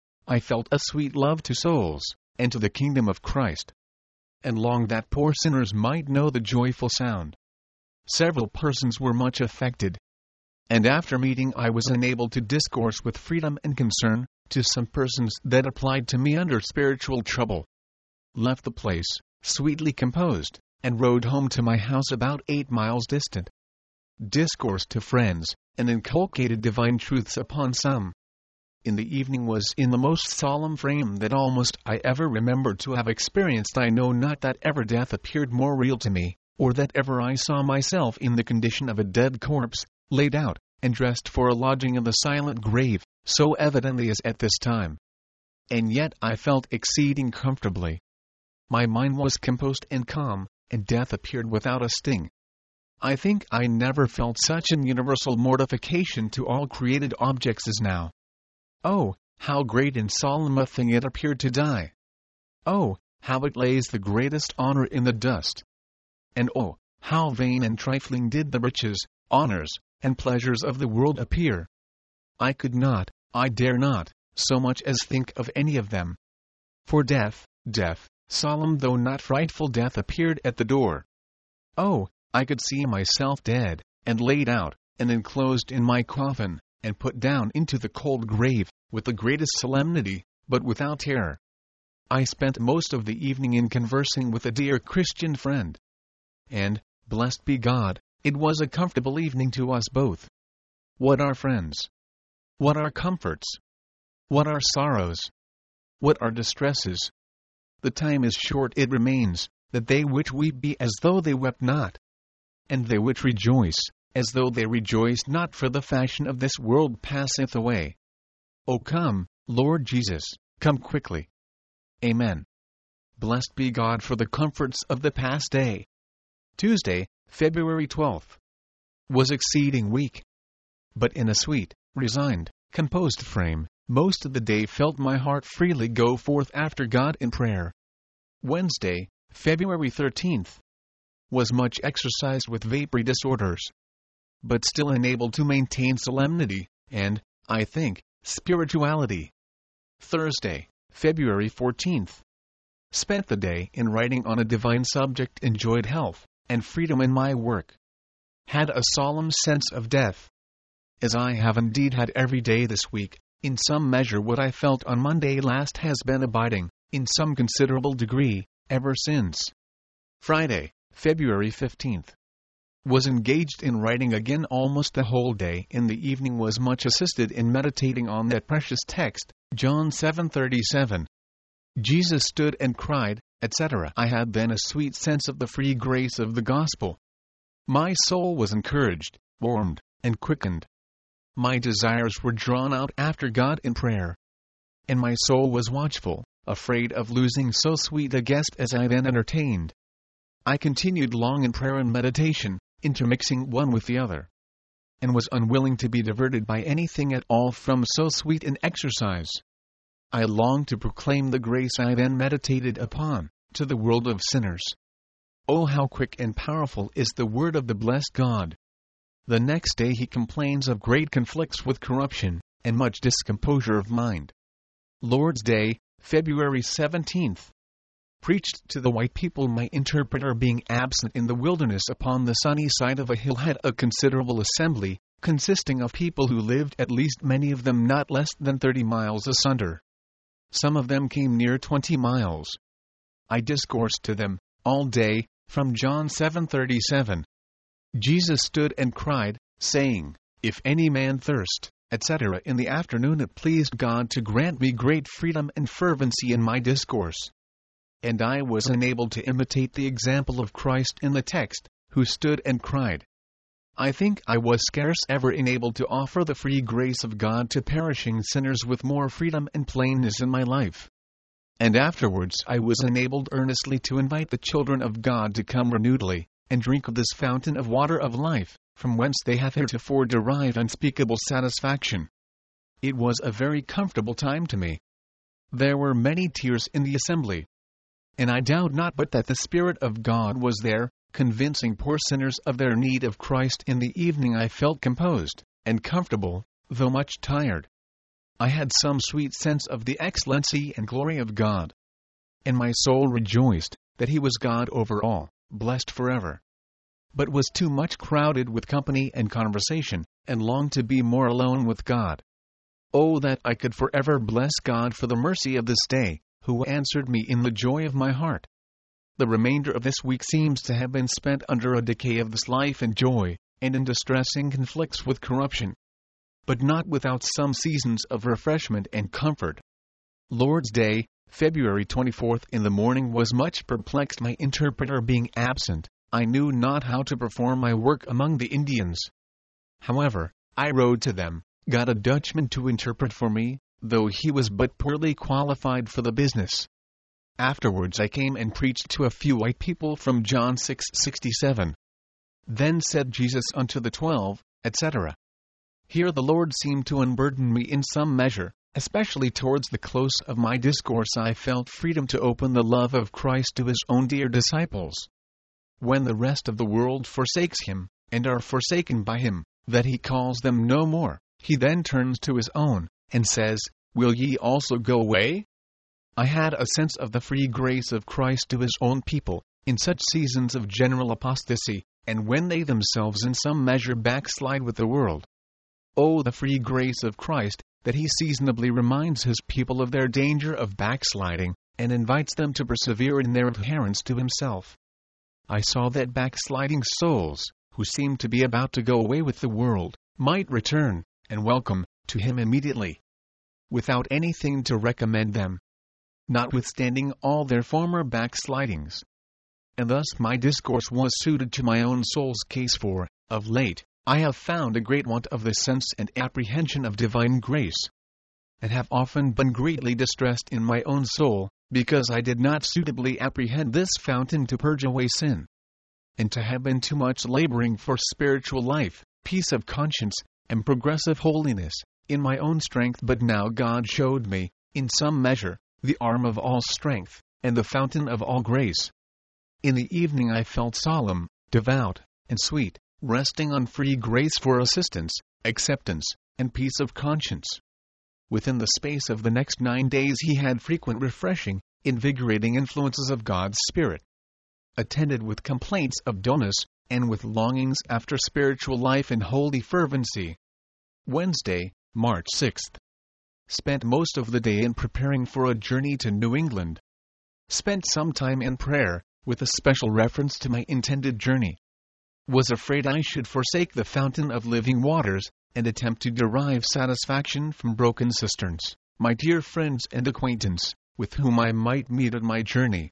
A: I felt a sweet love to souls, and to the kingdom of Christ, and longed that poor sinners might know the joyful sound. Several persons were much affected, and after meeting I was enabled to discourse with freedom and concern, to some persons that applied to me under spiritual trouble. Left the place, sweetly composed, and rode home to my house about eight miles distant. Discoursed to friends, and inculcated divine truths upon some. In the evening was in the most solemn frame that almost I ever remember to have experienced. I know not that ever death appeared more real to me, or that ever I saw myself in the condition of a dead corpse, laid out, and dressed for a lodging in the silent grave, so evidently as at this time. And yet I felt exceeding comfortably. My mind was composed and calm, and death appeared without a sting. I think I never felt such an universal mortification to all created objects as now. Oh, how great and solemn a thing it appeared to die! Oh, how it lays the greatest honor in the dust! And oh, how vain and trifling did the riches, honors, and pleasures of the world appear! I could not, I dare not, so much as think of any of them. For death, death, solemn though not frightful death appeared at the door. Oh, I could see myself dead, and laid out, and enclosed in my coffin, and put down into the cold grave, with the greatest solemnity, but without terror. I spent most of the evening in conversing with a dear Christian friend. And, blessed be God, it was a comfortable evening to us both. What are friends? What are comforts? What are sorrows? What are distresses? The time is short, it remains, that they which weep be as though they wept not, and they which rejoice, as though they rejoiced not, for the fashion of this world passeth away. O come, Lord Jesus, come quickly. Amen. Blessed be God for the comforts of the past day. Tuesday, February twelfth. Was exceeding weak, but in a sweet, resigned, composed frame, most of the day felt my heart freely go forth after God in prayer. Wednesday, February thirteenth. Was much exercised with vapory disorders, but still enabled to maintain solemnity, and, I think, spirituality. Thursday, February fourteenth. Spent the day in writing on a divine subject, enjoyed health and freedom in my work. Had a solemn sense of death. As I have indeed had every day this week, in some measure what I felt on Monday last has been abiding, in some considerable degree, ever since. Friday, February fifteenth. Was engaged in writing again almost the whole day. In the evening was much assisted in meditating on that precious text, John seven thirty-seven. Jesus stood and cried, et cetera. I had then a sweet sense of the free grace of the gospel. My soul was encouraged, warmed, and quickened. My desires were drawn out after God in prayer. And my soul was watchful, afraid of losing so sweet a guest as I then entertained. I continued long in prayer and meditation, intermixing one with the other, and was unwilling to be diverted by anything at all from so sweet an exercise. I longed to proclaim the grace I then meditated upon, to the world of sinners. Oh, how quick and powerful is the word of the blessed God! The next day he complains of great conflicts with corruption, and much discomposure of mind. Lord's Day, February seventeenth. Preached to the white people, my interpreter being absent in the wilderness upon the sunny side of a hill, had a considerable assembly, consisting of people who lived at least many of them not less than thirty miles asunder. Some of them came near twenty miles. I discoursed to them, all day, from John seven thirty-seven. Jesus stood and cried, saying, If any man thirst, et cetera. In the afternoon it pleased God to grant me great freedom and fervency in my discourse. And I was enabled to imitate the example of Christ in the text, who stood and cried. I think I was scarce ever enabled to offer the free grace of God to perishing sinners with more freedom and plainness in my life. And afterwards I was enabled earnestly to invite the children of God to come renewedly, and drink of this fountain of water of life, from whence they have heretofore derived unspeakable satisfaction. It was a very comfortable time to me. There were many tears in the assembly, and I doubt not but that the Spirit of God was there, convincing poor sinners of their need of Christ. In the evening I felt composed and comfortable, though much tired. I had some sweet sense of the excellency and glory of God, and my soul rejoiced that He was God over all, blessed forever. But was too much crowded with company and conversation, and longed to be more alone with God. Oh, that I could forever bless God for the mercy of this day, who answered me in the joy of my heart. The remainder of this week seems to have been spent under a decay of this life and joy, and in distressing conflicts with corruption, but not without some seasons of refreshment and comfort. Lord's Day, February twenty-fourth. In the morning was much perplexed, my interpreter being absent. I knew not how to perform my work among the Indians. However, I rode to them, got a Dutchman to interpret for me, though he was but poorly qualified for the business. Afterwards I came and preached to a few white people from John six sixty-seven. Then said Jesus unto the twelve, et cetera. Here the Lord seemed to unburden me in some measure, especially towards the close of my discourse. I felt freedom to open the love of Christ to His own dear disciples. When the rest of the world forsakes Him, and are forsaken by Him, that He calls them no more, He then turns to His own, and says, Will ye also go away? I had a sense of the free grace of Christ to His own people, in such seasons of general apostasy, and when they themselves in some measure backslide with the world. Oh, the free grace of Christ, that He seasonably reminds His people of their danger of backsliding, and invites them to persevere in their adherence to himself. I saw that backsliding souls, who seemed to be about to go away with the world, might return, and welcome, to him immediately, without anything to recommend them, notwithstanding all their former backslidings. And thus my discourse was suited to my own soul's case, for, of late, I have found a great want of the sense and apprehension of divine grace, and have often been greatly distressed in my own soul, because I did not suitably apprehend this fountain to purge away sin, and to have been too much laboring for spiritual life, peace of conscience, and progressive holiness, in my own strength. But now God showed me, in some measure, the arm of all strength, and the fountain of all grace. In the evening I felt solemn, devout, and sweet, resting on free grace for assistance, acceptance, and peace of conscience. Within the space of the next nine days he had frequent refreshing, invigorating influences of God's Spirit, attended with complaints of dullness, and with longings after spiritual life and holy fervency. Wednesday, March sixth. Spent most of the day in preparing for a journey to New England. Spent some time in prayer, with a special reference to my intended journey. Was afraid I should forsake the fountain of living waters, and attempt to derive satisfaction from broken cisterns, my dear friends and acquaintance, with whom I might meet on my journey.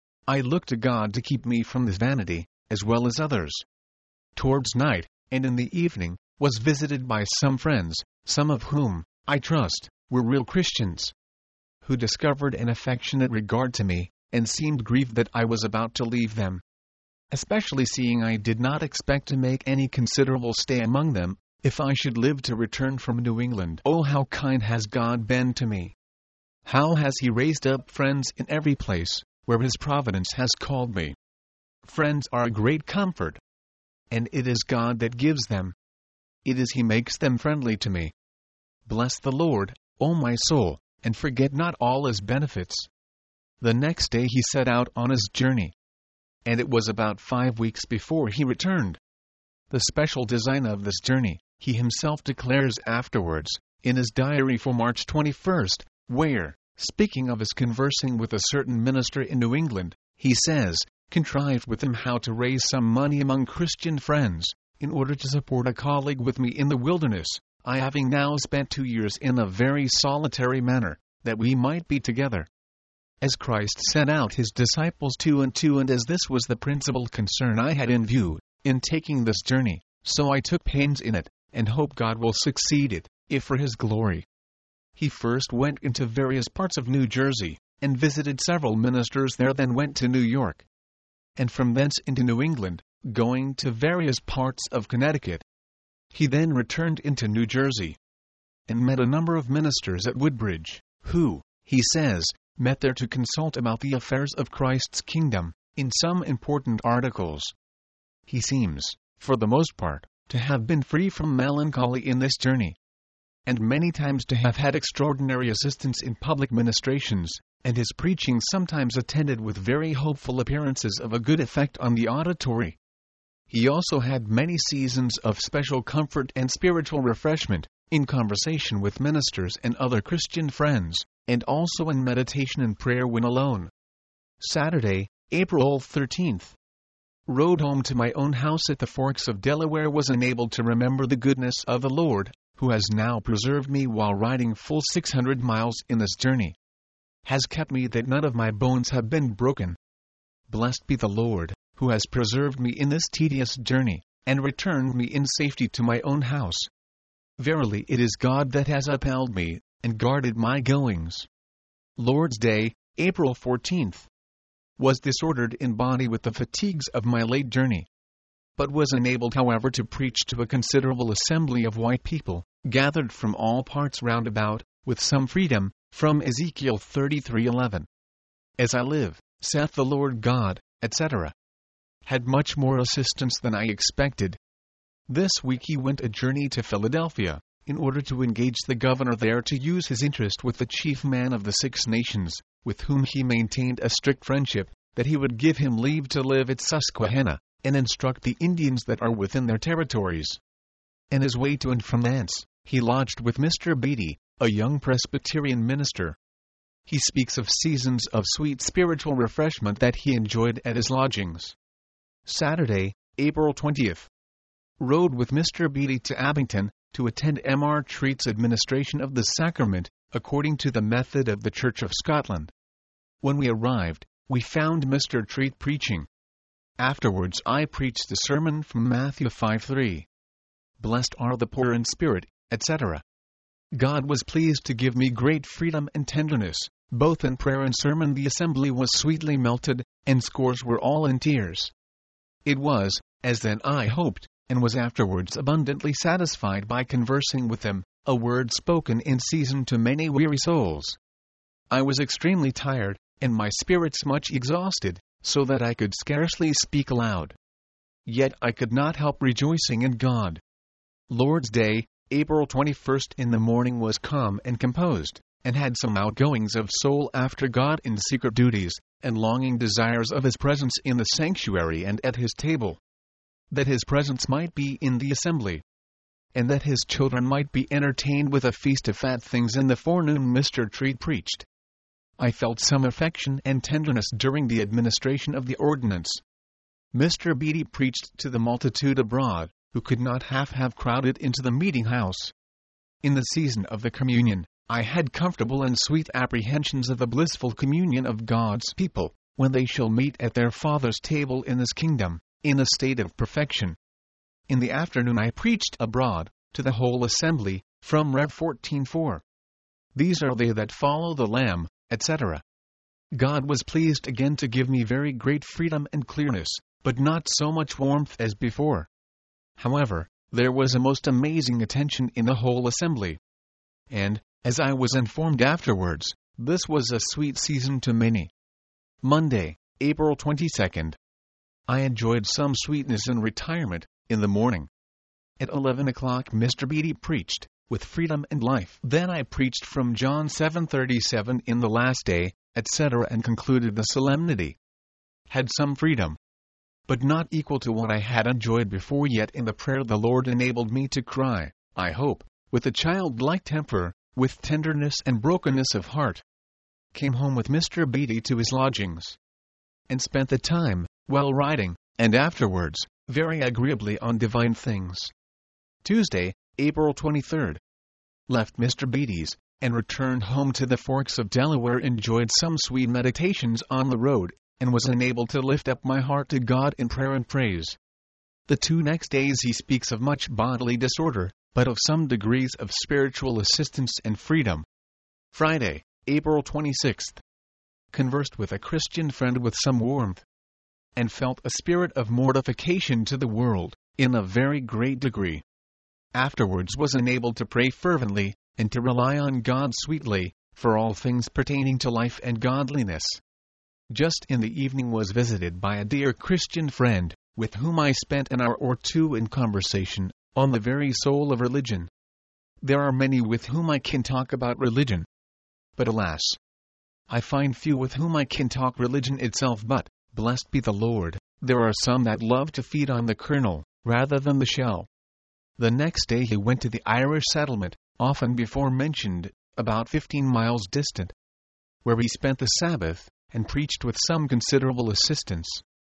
A: I looked to God to keep me from this vanity, as well as others. Towards night, and in the evening, was visited by some friends, some of whom, I trust, were real Christians, who discovered an affectionate regard to me, and seemed grieved that I was about to leave them, especially seeing I did not expect to make any considerable stay among them, if I should live to return from New England. Oh, how kind has God been to me! How has He raised up friends in every place where His providence has called me! Friends are a great comfort, and it is God that gives them. It is He makes them friendly to me. Bless the Lord, O my soul, and forget not all His benefits. The next day he set out on his journey, and it was about five weeks before he returned. The special design of this journey, he himself declares afterwards, in his diary for March twenty-first, where, speaking of his conversing with a certain minister in New England, he says, contrived with him how to raise some money among Christian friends, in order to support a colleague with me in the wilderness, I having now spent two years in a very solitary manner, that we might be together. As Christ sent out his disciples two and two, and as this was the principal concern I had in view, in taking this journey, so I took pains in it, and hope God will succeed it, if for his glory. He first went into various parts of New Jersey, and visited several ministers there, then went to New York, and from thence into New England, going to various parts of Connecticut. He then returned into New Jersey, and met a number of ministers at Woodbridge, who, he says, met there to consult about the affairs of Christ's kingdom, in some important articles. He seems, for the most part, to have been free from melancholy in this journey, and many times to have had extraordinary assistance in public ministrations, and his preaching sometimes attended with very hopeful appearances of a good effect on the auditory. He also had many seasons of special comfort and spiritual refreshment, in conversation with ministers and other Christian friends, and also in meditation and prayer when alone. Saturday, April thirteenth. Rode home to my own house at the Forks of Delaware. Was enabled to remember the goodness of the Lord, who has now preserved me while riding full six hundred miles in this journey. Has kept me that none of my bones have been broken. Blessed be the Lord, who has preserved me in this tedious journey, and returned me in safety to my own house. Verily it is God that has upheld me, and guarded my goings. Lord's Day, April fourteenth. Was disordered in body with the fatigues of my late journey, but was enabled however to preach to a considerable assembly of white people, gathered from all parts round about, with some freedom, from Ezekiel thirty-three eleven. As I live, saith the Lord God, et cetera. Had much more assistance than I expected. This week he went a journey to Philadelphia, in order to engage the governor there to use his interest with the chief man of the Six Nations, with whom he maintained a strict friendship, that he would give him leave to live at Susquehanna, and instruct the Indians that are within their territories. And his way to and from thence, he lodged with Mister Beatty, a young Presbyterian minister. He speaks of seasons of sweet spiritual refreshment that he enjoyed at his lodgings. Saturday, April twentieth. Rode with Mister Beattie to Abington to attend M R Treat's administration of the sacrament, according to the method of the Church of Scotland. When we arrived, we found Mister Treat preaching. Afterwards I preached the sermon from Matthew five three. Blessed are the poor in spirit, et cetera. God was pleased to give me great freedom and tenderness, both in prayer and sermon. The assembly was sweetly melted, and scores were all in tears. It was, as then I hoped, and was afterwards abundantly satisfied by conversing with them, a word spoken in season to many weary souls. I was extremely tired, and my spirits much exhausted, so that I could scarcely speak aloud. Yet I could not help rejoicing in God. Lord's Day, April twenty-first, in the morning was calm and composed, and had some outgoings of soul after God in secret duties, and longing desires of His presence in the sanctuary and at His table. That His presence might be in the assembly, and that His children might be entertained with a feast of fat things. In the forenoon Mister Treat preached. I felt some affection and tenderness during the administration of the ordinance. Mister Beattie preached to the multitude abroad, who could not half have crowded into the meeting house. In the season of the communion, I had comfortable and sweet apprehensions of the blissful communion of God's people, when they shall meet at their Father's table in His kingdom, in a state of perfection. In the afternoon I preached abroad, to the whole assembly, from Rev fourteen four. These are they that follow the Lamb, et cetera. God was pleased again to give me very great freedom and clearness, but not so much warmth as before. However, there was a most amazing attention in the whole assembly. And, as I was informed afterwards, this was a sweet season to many. Monday, April twenty-second. I enjoyed some sweetness and retirement, in the morning. At eleven o'clock Mister Beattie preached, with freedom and life. Then I preached from John seven thirty-seven, in the last day, et cetera, and concluded the solemnity. Had some freedom, but not equal to what I had enjoyed before. Yet in the prayer the Lord enabled me to cry, I hope, with a childlike temper, with tenderness and brokenness of heart. Came home with Mister Beattie to his lodgings, and spent the time, while riding, and afterwards, very agreeably on divine things. Tuesday, April twenty-third. Left Mister Beattie's, and returned home to the Forks of Delaware. Enjoyed some sweet meditations on the road, and was enabled to lift up my heart to God in prayer and praise. The two next days he speaks of much bodily disorder, but of some degrees of spiritual assistance and freedom. Friday, April twenty-sixth. Conversed with a Christian friend with some warmth, and felt a spirit of mortification to the world, in a very great degree. Afterwards was enabled to pray fervently, and to rely on God sweetly, for all things pertaining to life and godliness. Just in the evening was visited by a dear Christian friend, with whom I spent an hour or two in conversation, on the very soul of religion. There are many with whom I can talk about religion, but alas, I find few with whom I can talk religion itself. But, blessed be the Lord, there are some that love to feed on the kernel, rather than the shell. The next day he went to the Irish settlement, often before mentioned, about fifteen miles distant, where he spent the Sabbath, and preached with some considerable assistance.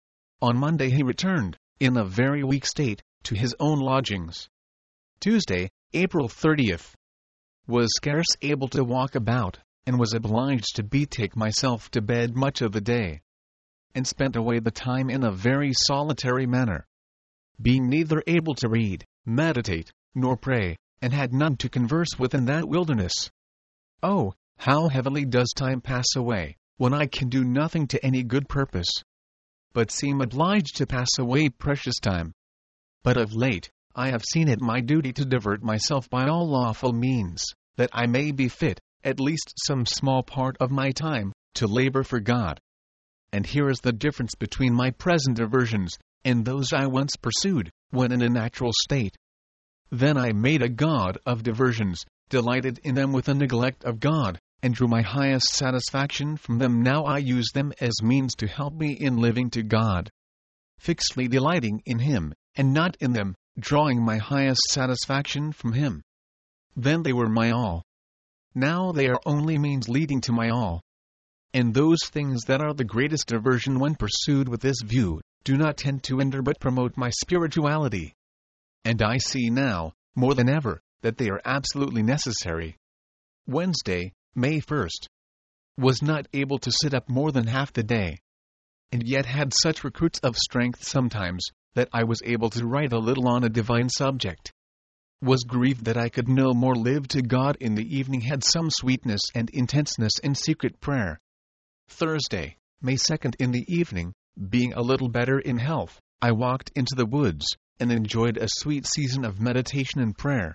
A: On Monday he returned, in a very weak state, to his own lodgings. Tuesday, April thirtieth. Was scarce able to walk about, and was obliged to betake myself to bed much of the day, and spent away the time in a very solitary manner, being neither able to read, meditate, nor pray, and had none to converse with in that wilderness. Oh, how heavily does time pass away, when I can do nothing to any good purpose, but seem obliged to pass away precious time. But of late, I have seen it my duty to divert myself by all lawful means, that I may be fit, at least some small part of my time, to labor for God. And here is the difference between my present diversions, and those I once pursued, when in a natural state. Then I made a god of diversions, delighted in them with a neglect of God, and drew my highest satisfaction from them. Now I use them as means to help me in living to God, fixedly delighting in Him, and not in them, drawing my highest satisfaction from Him. Then they were my all. Now they are only means leading to my all. And those things that are the greatest diversion when pursued with this view, do not tend to hinder but promote my spirituality. And I see now, more than ever, that they are absolutely necessary. Wednesday, May first. Was not able to sit up more than half the day. And yet had such recruits of strength sometimes, that I was able to write a little on a divine subject. Was grieved that I could no more live to God in the evening, had some sweetness and intenseness in secret prayer. Thursday, May second. In the evening, being a little better in health, I walked into the woods, and enjoyed a sweet season of meditation and prayer.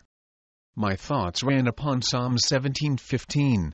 A: My thoughts ran upon Psalm seventeen fifteen.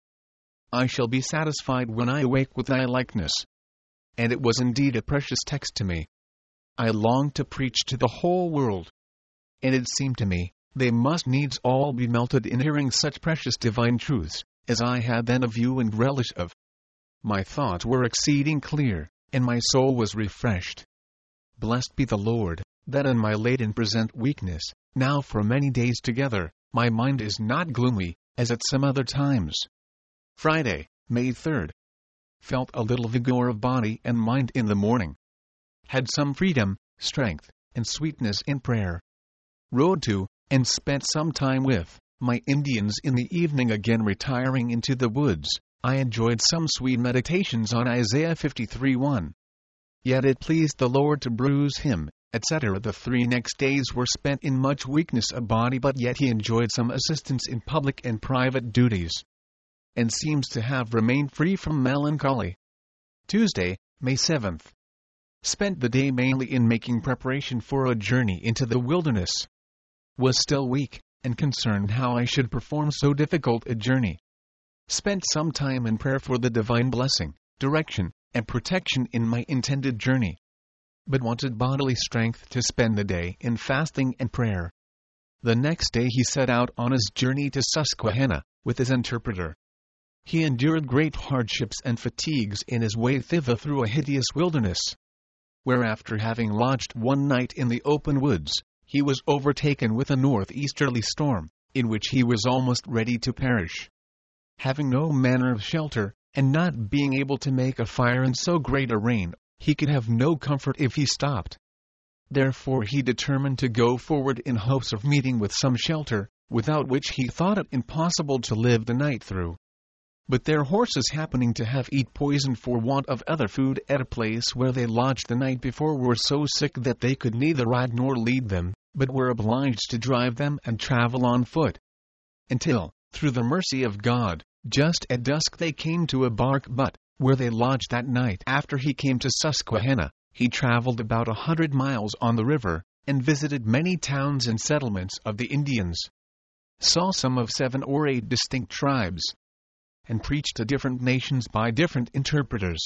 A: I shall be satisfied when I awake with thy likeness. And it was indeed a precious text to me. I longed to preach to the whole world. And it seemed to me, they must needs all be melted in hearing such precious divine truths, as I had then a view and relish of. My thoughts were exceeding clear, and my soul was refreshed. Blessed be the Lord, that in my late and present weakness, now for many days together, my mind is not gloomy, as at some other times. Friday, May third. Felt a little vigor of body and mind in the morning. Had some freedom, strength, and sweetness in prayer. Rode to, and spent some time with, my Indians in the evening. Again retiring into the woods, I enjoyed some sweet meditations on Isaiah fifty-three one. Yet it pleased the Lord to bruise him, et cetera. The three next days were spent in much weakness of body, but yet he enjoyed some assistance in public and private duties, and seems to have remained free from melancholy. Tuesday, May seventh. Spent the day mainly in making preparation for a journey into the wilderness. Was still weak, and concerned how I should perform so difficult a journey. Spent some time in prayer for the divine blessing, direction, and protection in my intended journey. But wanted bodily strength to spend the day in fasting and prayer. The next day he set out on his journey to Susquehanna, with his interpreter. He endured great hardships and fatigues in his way thither through a hideous wilderness, where after having lodged one night in the open woods, he was overtaken with a northeasterly storm, in which he was almost ready to perish. Having no manner of shelter, and not being able to make a fire in so great a rain, he could have no comfort if he stopped. Therefore he determined to go forward in hopes of meeting with some shelter, without which he thought it impossible to live the night through. But their horses happening to have eat poison for want of other food at a place where they lodged the night before, were so sick that they could neither ride nor lead them, but were obliged to drive them and travel on foot, until, through the mercy of God, just at dusk they came to a bark butte, where they lodged that night. After he came to Susquehanna, he traveled about a hundred miles on the river, and visited many towns and settlements of the Indians. Saw some of seven or eight distinct tribes, and preached to different nations by different interpreters.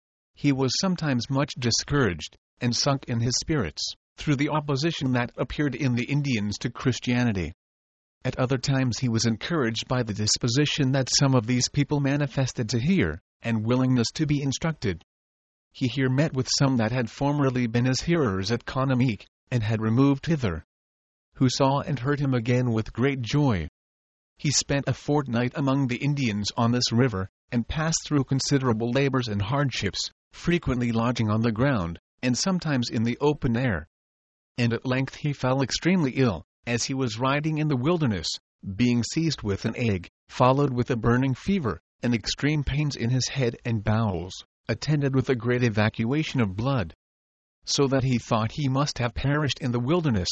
A: He was sometimes much discouraged, and sunk in his spirits, through the opposition that appeared in the Indians to Christianity. At other times he was encouraged by the disposition that some of these people manifested to hear, and willingness to be instructed. He here met with some that had formerly been his hearers at Conamique, and had removed hither, who saw and heard him again with great joy. He spent a fortnight among the Indians on this river, and passed through considerable labors and hardships, frequently lodging on the ground, and sometimes in the open air. And at length he fell extremely ill, as he was riding in the wilderness, being seized with an ague, followed with a burning fever, and extreme pains in his head and bowels, attended with a great evacuation of blood, so that he thought he must have perished in the wilderness.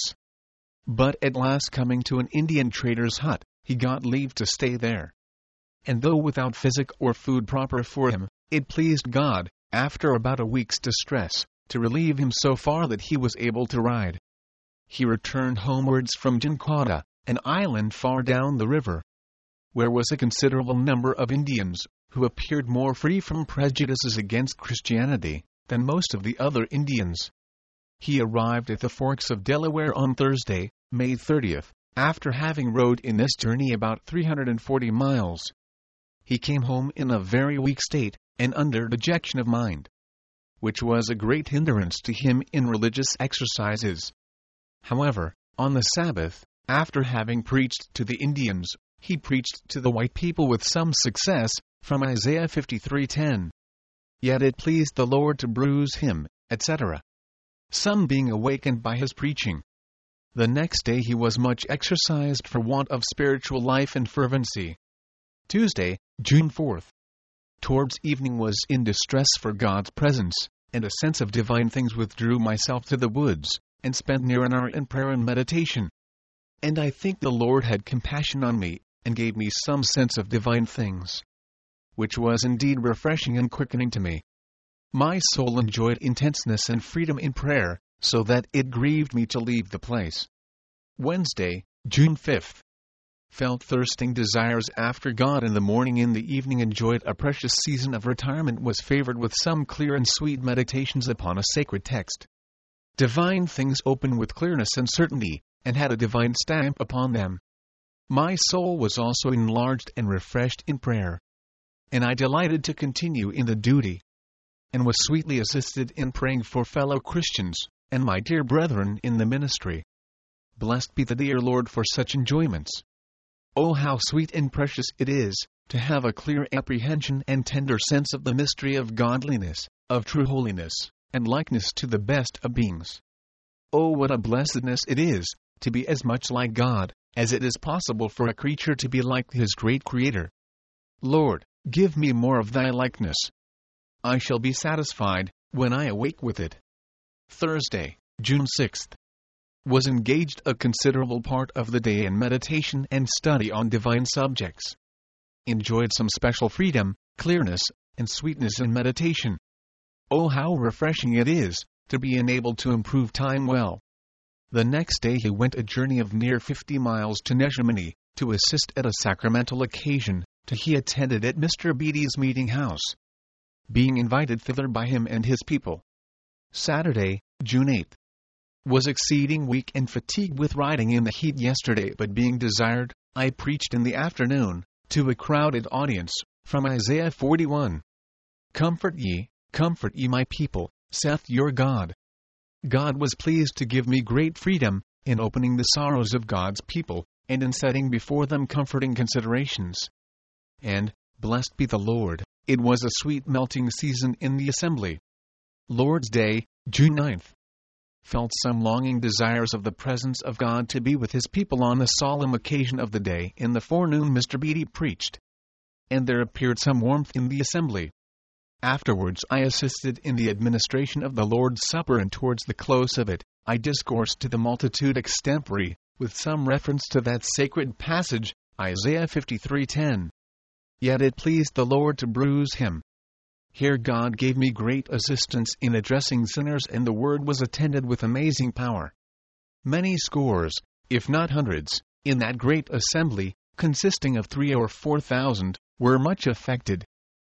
A: But at last coming to an Indian trader's hut, he got leave to stay there. And though without physic or food proper for him, it pleased God, after about a week's distress, to relieve him so far that he was able to ride. He returned homewards from Jinquada, an island far down the river, where was a considerable number of Indians, who appeared more free from prejudices against Christianity than most of the other Indians. He arrived at the forks of Delaware on Thursday, May thirtieth, after having rode in this journey about three hundred forty miles. He came home in a very weak state, and under dejection of mind, which was a great hindrance to him in religious exercises. However, on the Sabbath, after having preached to the Indians, he preached to the white people with some success, from Isaiah fifty-three ten. Yet it pleased the Lord to bruise him, et cetera. Some being awakened by his preaching. The next day he was much exercised for want of spiritual life and fervency. Tuesday, June fourth. Towards evening was in distress for God's presence, and a sense of divine things withdrew myself to the woods, and spent near an hour in prayer and meditation. And I think the Lord had compassion on me, and gave me some sense of divine things, which was indeed refreshing and quickening to me. My soul enjoyed intenseness and freedom in prayer, so that it grieved me to leave the place. Wednesday, June fifth. Felt thirsting desires after God in the morning. In the evening enjoyed a precious season of retirement. Was favored with some clear and sweet meditations upon a sacred text. Divine things opened with clearness and certainty, and had a divine stamp upon them. My soul was also enlarged and refreshed in prayer. And I delighted to continue in the duty, and was sweetly assisted in praying for fellow Christians, and my dear brethren in the ministry. Blessed be the dear Lord for such enjoyments. Oh, how sweet and precious it is, to have a clear apprehension and tender sense of the mystery of godliness, of true holiness, and likeness to the best of beings. Oh, what a blessedness it is, to be as much like God, as it is possible for a creature to be like his great Creator. Lord, give me more of thy likeness. I shall be satisfied, when I awake with it. Thursday, June sixth. Was engaged a considerable part of the day in meditation and study on divine subjects. Enjoyed some special freedom, clearness, and sweetness in meditation. Oh, how refreshing it is, to be enabled to improve time well. The next day he went a journey of near fifty miles to Neshaminy, to assist at a sacramental occasion, to he attended at Mister Beatty's meeting house, being invited thither by him and his people. Saturday, June eighth. Was exceeding weak and fatigued with riding in the heat yesterday, but being desired, I preached in the afternoon, to a crowded audience, from Isaiah forty-one. Comfort ye, comfort ye my people, saith your God. God was pleased to give me great freedom, in opening the sorrows of God's people, and in setting before them comforting considerations. And, blessed be the Lord, it was a sweet melting season in the assembly. Lord's Day, June ninth. Felt some longing desires of the presence of God to be with his people on the solemn occasion of the day. In the forenoon Mister Beatty preached, and there appeared some warmth in the assembly. Afterwards I assisted in the administration of the Lord's Supper, and towards the close of it, I discoursed to the multitude extempore, with some reference to that sacred passage, Isaiah fifty-three ten. Yet it pleased the Lord to bruise him. Here God gave me great assistance in addressing sinners, and the word was attended with amazing power. Many scores, if not hundreds, in that great assembly, consisting of three or four thousand, were much affected.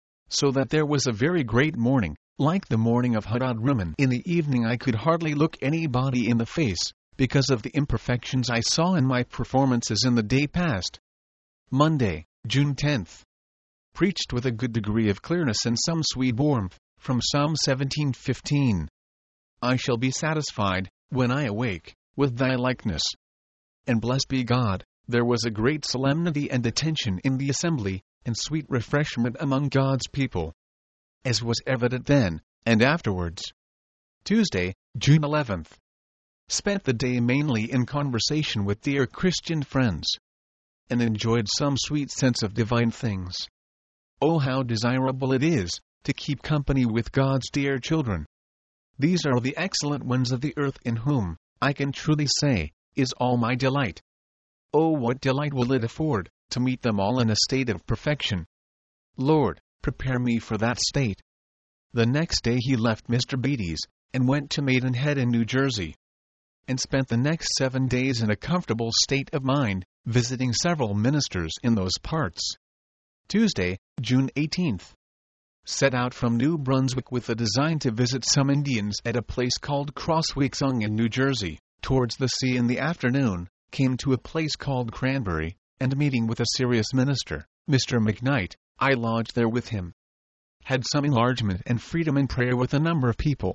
A: So that there was a very great mourning, like the mourning of Hadad Rimmon. In the evening I could hardly look anybody in the face, because of the imperfections I saw in my performances in the day past. Monday, June tenth. Preached with a good degree of clearness and some sweet warmth, from Psalm seventeen fifteen. I shall be satisfied, when I awake, with thy likeness. And blessed be God, there was a great solemnity and attention in the assembly, and sweet refreshment among God's people, as was evident then, and afterwards. Tuesday, June eleventh. Spent the day mainly in conversation with dear Christian friends, and enjoyed some sweet sense of divine things. Oh, how desirable it is, to keep company with God's dear children. These are the excellent ones of the earth, in whom, I can truly say, is all my delight. Oh, what delight will it afford, to meet them all in a state of perfection. Lord, prepare me for that state. The next day he left Mister Beatty's, and went to Maidenhead in New Jersey, and spent the next seven days in a comfortable state of mind, visiting several ministers in those parts. Tuesday, June eighteenth. Set out from New Brunswick with a design to visit some Indians at a place called Crossweeksung in New Jersey. Towards the sea in the afternoon, came to a place called Cranberry, and meeting with a serious minister, Mister McKnight, I lodged there with him. Had some enlargement and freedom in prayer with a number of people,